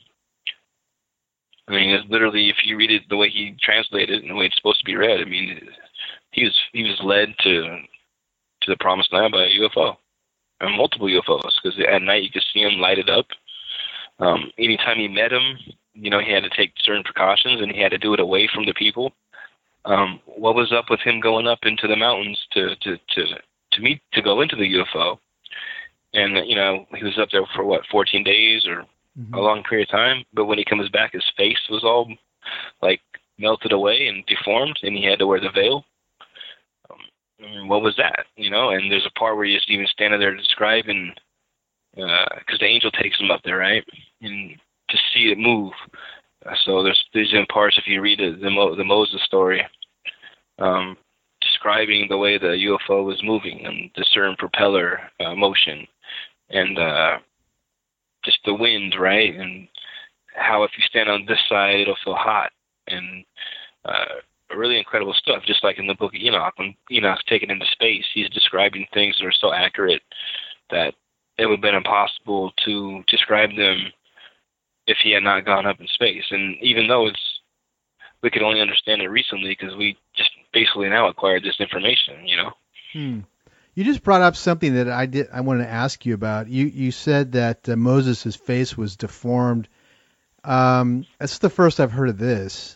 I mean, it's literally, if you read it the way he translated it and the way it's supposed to be read, I mean, he was he was led to to the promised land by a U F O, and multiple U F Os, because at night you could see him lighted up. Um, anytime he met him, you know, he had to take certain precautions, and he had to do it away from the people. Um, what was up with him going up into the mountains to to to to meet to go into the U F O? And, you know, he was up there for, what, fourteen days or mm-hmm. a long period of time. But when he comes back, his face was all, like, melted away and deformed, and he had to wear the veil. Um, I mean, what was that, you know? And there's a part where he's even standing there describing, because uh, the angel takes him up there, right? And to see it move. Uh, so there's these in parts, if you read the, the, Mo, the Moses story, um, describing the way the U F O was moving and the certain propeller uh, motion. And uh, just the wind, right? And how if you stand on this side, it'll feel hot. And uh, really incredible stuff, just like in the book of Enoch. When Enoch's taken into space, he's describing things that are so accurate that it would have been impossible to describe them if he had not gone up in space. And even though it's we could only understand it recently because we just basically now acquired this information, you know? Hmm. You just brought up something that I did. I wanted to ask you about. You you said that uh, Moses' face was deformed. Um, that's the first I've heard of this.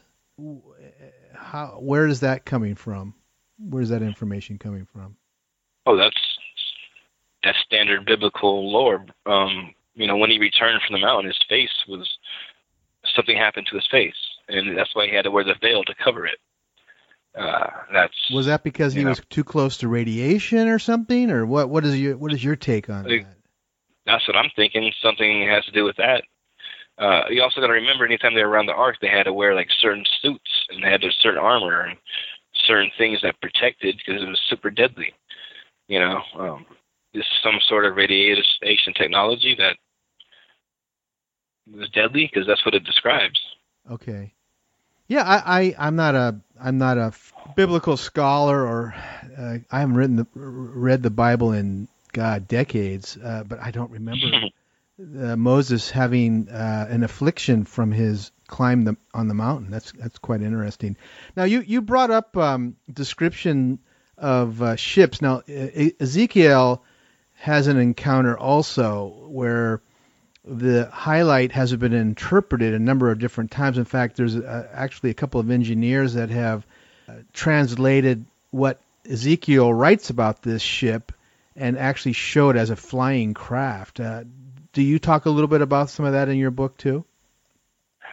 How? Where is that coming from? Where's that information coming from? Oh, that's that's standard biblical lore. Um, you know, when he returned from the mountain, his face was something happened to his face, and that's why he had to wear the veil to cover it. Uh, that's was that because he know, was too close to radiation or something, or what? What is your what is your take on that? That's what I'm thinking. Something has to do with that. Uh, you also got to remember, anytime they were around the ark, they had to wear like certain suits and they had a certain armor and certain things that protected because it was super deadly. You know, um, this is some sort of radiation technology that was deadly because that's what it describes. Okay. Yeah, I, I, I'm not a I'm not a biblical scholar, or uh, I haven't written the, read the Bible in God decades, uh, but I don't remember uh, Moses having uh, an affliction from his climb the, on the mountain. That's that's quite interesting. Now you you brought up um, description of uh, ships. Now e- Ezekiel has an encounter also where the highlight has been interpreted a number of different times. In fact, there's uh, actually a couple of engineers that have uh, translated what Ezekiel writes about this ship and actually show it as a flying craft. Uh, do you talk a little bit about some of that in your book too?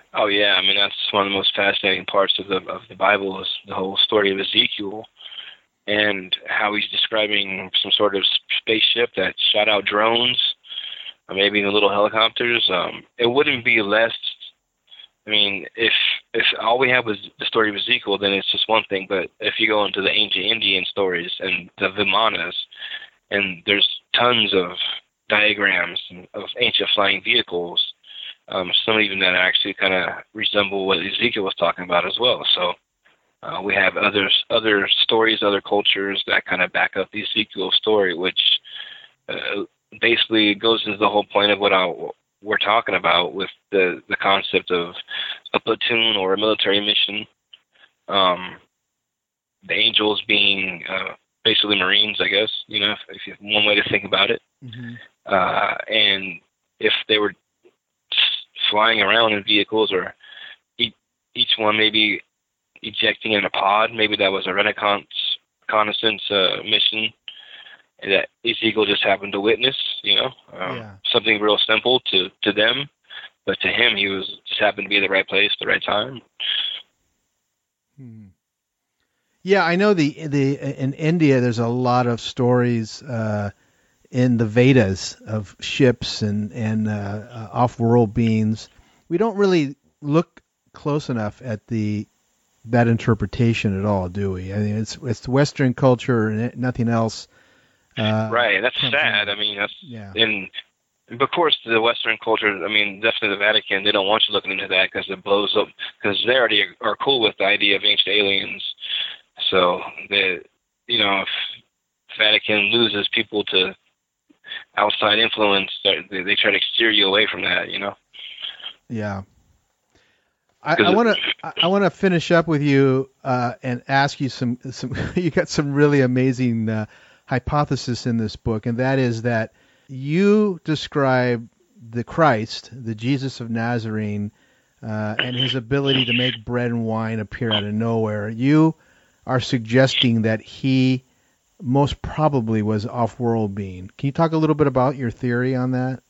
Oh yeah, I mean that's one of the most fascinating parts of the of the Bible is the whole story of Ezekiel and how he's describing some sort of spaceship that shot out drones, or maybe even little helicopters. Um, it wouldn't be less. I mean, if if all we have was the story of Ezekiel, then it's just one thing. But if you go into the ancient Indian stories and the Vimanas, and there's tons of diagrams of ancient flying vehicles, um, some even that actually kind of resemble what Ezekiel was talking about as well. So uh, we have other other stories, other cultures that kind of back up the Ezekiel story, which uh, basically goes into the whole point of what I. we're talking about with the, the concept of a platoon or a military mission. Um, the angels being uh, basically Marines, I guess, you know, if, if you, one way to think about it. Mm-hmm. Uh, and if they were flying around in vehicles or each, each one maybe ejecting in a pod, maybe that was a reconnaissance, reconnaissance uh, mission that Ezekiel just happened to witness, you know, um, yeah. something real simple to, to them, but to him, he was just happened to be at the right place at the right time. Hmm. Yeah, I know the the in India, there's a lot of stories uh, in the Vedas of ships and and uh, uh, off-world beings. We don't really look close enough at the that interpretation at all, do we? I mean, it's it's Western culture and nothing else. Uh, right, that's sad. In. I mean, that's yeah. and, but of course, the Western culture. I mean, definitely the Vatican. They don't want you looking into that because it blows up. Because they already are cool with the idea of ancient aliens. So the you know, if Vatican loses people to outside influence, they, they try to steer you away from that. You know. Yeah. I want to I want to finish up with you uh, and ask you some some. You got some really amazing. Uh, hypothesis in this book, and that is that you describe the Christ, the Jesus of Nazarene, uh, and his ability to make bread and wine appear out of nowhere. You are suggesting that he most probably was off-world being. Can you talk a little bit about your theory on that?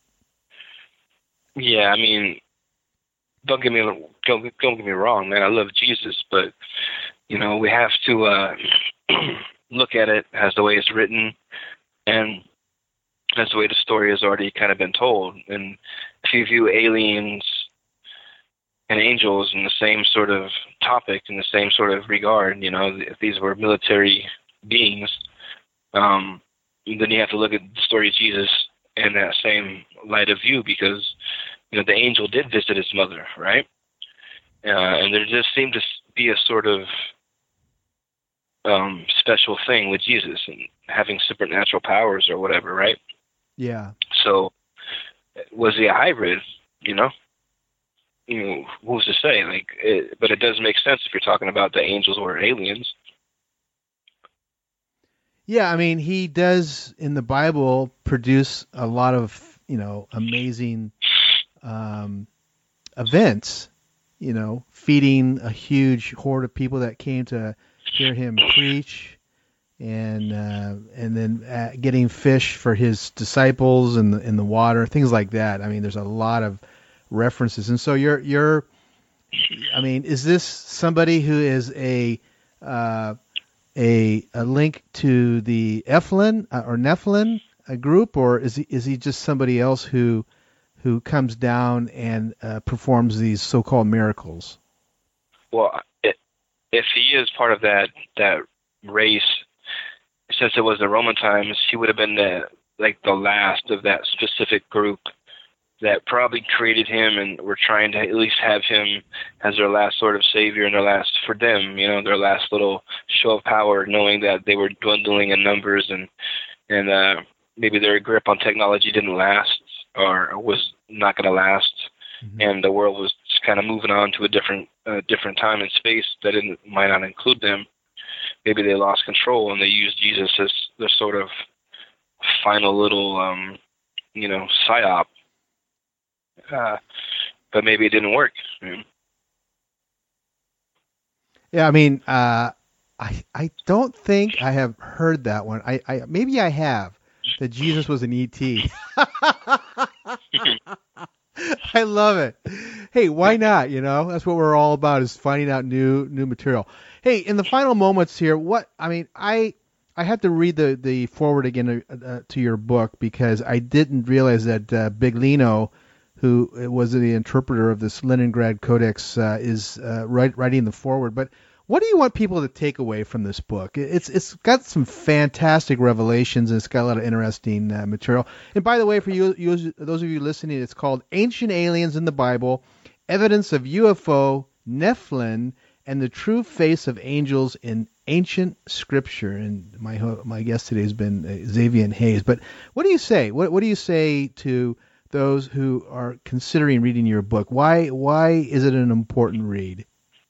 Yeah, I mean, don't get me don't, don't get me wrong, man. I love Jesus, but you know, we have to. Uh, look at it as the way it's written and as the way the story has already kind of been told. And if you view aliens and angels in the same sort of topic, in the same sort of regard, you know, if these were military beings, um, then you have to look at the story of Jesus in that same light of view because, you know, the angel did visit his mother, right? Uh, and there just seemed to be a sort of Um, special thing with Jesus and having supernatural powers or whatever, right? Yeah. So, was he a hybrid? You know, you know, who's to say? Like, it, but it does make sense if you're talking about the angels or aliens. Yeah, I mean, he does in the Bible produce a lot of you know amazing um, events. You know, feeding a huge horde of people that came to hear him preach, and uh, and then uh, getting fish for his disciples in the in the water, things like that. I mean, there's a lot of references, and so you're you're. I mean, is this somebody who is a uh, a a link to the Nephilim uh, or Nephilim a group, or is he is he just somebody else who who comes down and uh, performs these so-called miracles? Well, it, if he is part of that that race, since it was the Roman times, he would have been the like the last of that specific group that probably created him and were trying to at least have him as their last sort of savior and their last, for them, you know, their last little show of power, knowing that they were dwindling in numbers and and uh, maybe their grip on technology didn't last or was not going to last, mm-hmm. and the world was just kind of moving on to a different uh, different time and space that didn't, might not include them. Maybe they lost control and they used Jesus as their sort of final little, um, you know, psyop. Uh, but maybe it didn't work. Mm. Yeah, I mean, uh, I I don't think I have heard that one. I, I maybe I have that Jesus was an E T I love it. hey, why not? You know, that's what we're all about, is finding out new new material. Hey, in the final moments here, what I mean, I I had to read the the forward again uh, to your book, because I didn't realize that uh, Big Lino, who was the interpreter of this Leningrad Codex, uh, is uh, write, writing the forward. But what do you want people to take away from this book? It's it's got some fantastic revelations, and it's got a lot of interesting uh, material. And by the way, for you, you, those of you listening, it's called Ancient Aliens in the Bible, Evidence of U F O, Nephilim, and the True Face of Angels in Ancient Scripture. And my my guest today has been uh, Xavier Hayes. But what do you say? What what do you say to those who are considering reading your book? Why why is it an important read?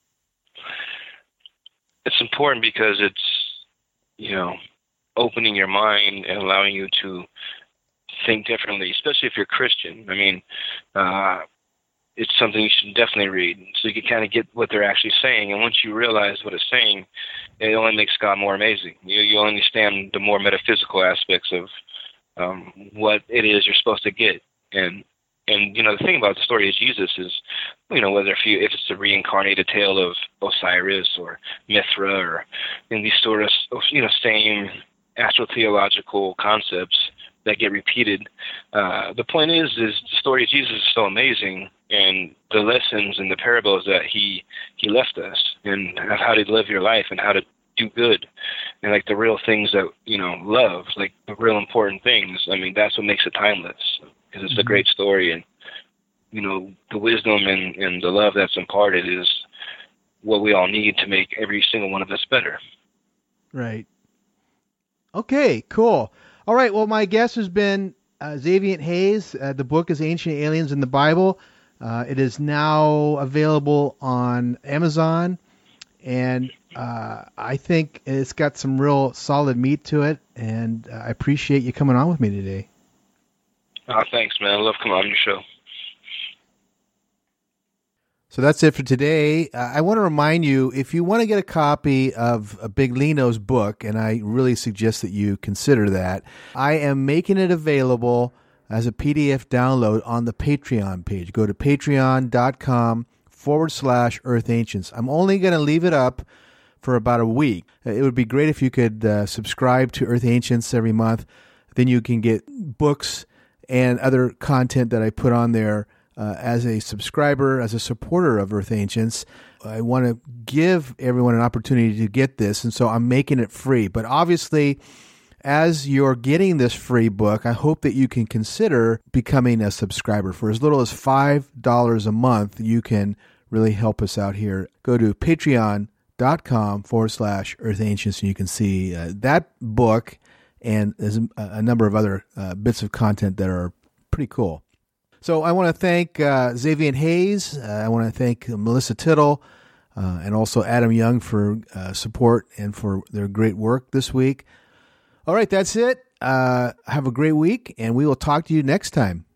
It's important because it's, you know, opening your mind and allowing you to think differently, especially if you're Christian. I mean, uh, it's something you should definitely read, so you can kind of get what they're actually saying. And once you realize what it's saying, it only makes God more amazing. You you understand the more metaphysical aspects of um, what it is you're supposed to get. And And, you know, the thing about the story of Jesus is, you know, whether if, you, if it's a reincarnated tale of Osiris or Mithra, or in these sort of, you know, same astrotheological concepts that get repeated, uh, the point is, is the story of Jesus is so amazing, and the lessons and the parables that he, he left us, and how to live your life and how to do good, and like the real things that, you know, love, like the real important things. I mean, that's what makes it timeless. Because it's a great story, and, you know, the wisdom and, and the love that's imparted is what we all need to make every single one of us better. Right. Okay, cool. All right, well, my guest has been uh, Xavier Hayes. Uh, the book is Ancient Aliens in the Bible. Uh, it is now available on Amazon, and uh, I think it's got some real solid meat to it, and uh, I appreciate you coming on with me today. Oh, thanks, man. I love coming on your show. So that's it for today. Uh, I want to remind you, if you want to get a copy of uh, Big Lino's book, and I really suggest that you consider that, I am making it available as a P D F download on the Patreon page. Go to patreon.com forward slash Earth Ancients. I'm only going to leave it up for about a week. It would be great if you could uh, subscribe to Earth Ancients every month. Then you can get books and other content that I put on there uh, as a subscriber, as a supporter of Earth Ancients. I want to give everyone an opportunity to get this, and so I'm making it free. But obviously, as you're getting this free book, I hope that you can consider becoming a subscriber. For as little as five dollars a month, you can really help us out here. Go to patreon.com forward slash Earth Ancients, and you can see uh, that book, and there's a, a number of other uh, bits of content that are pretty cool. So I want to thank uh, Xavier Hayes. Uh, I want to thank Melissa Tittle uh, and also Adam Young for uh, support and for their great work this week. All right, that's it. Uh, have a great week, and we will talk to you next time.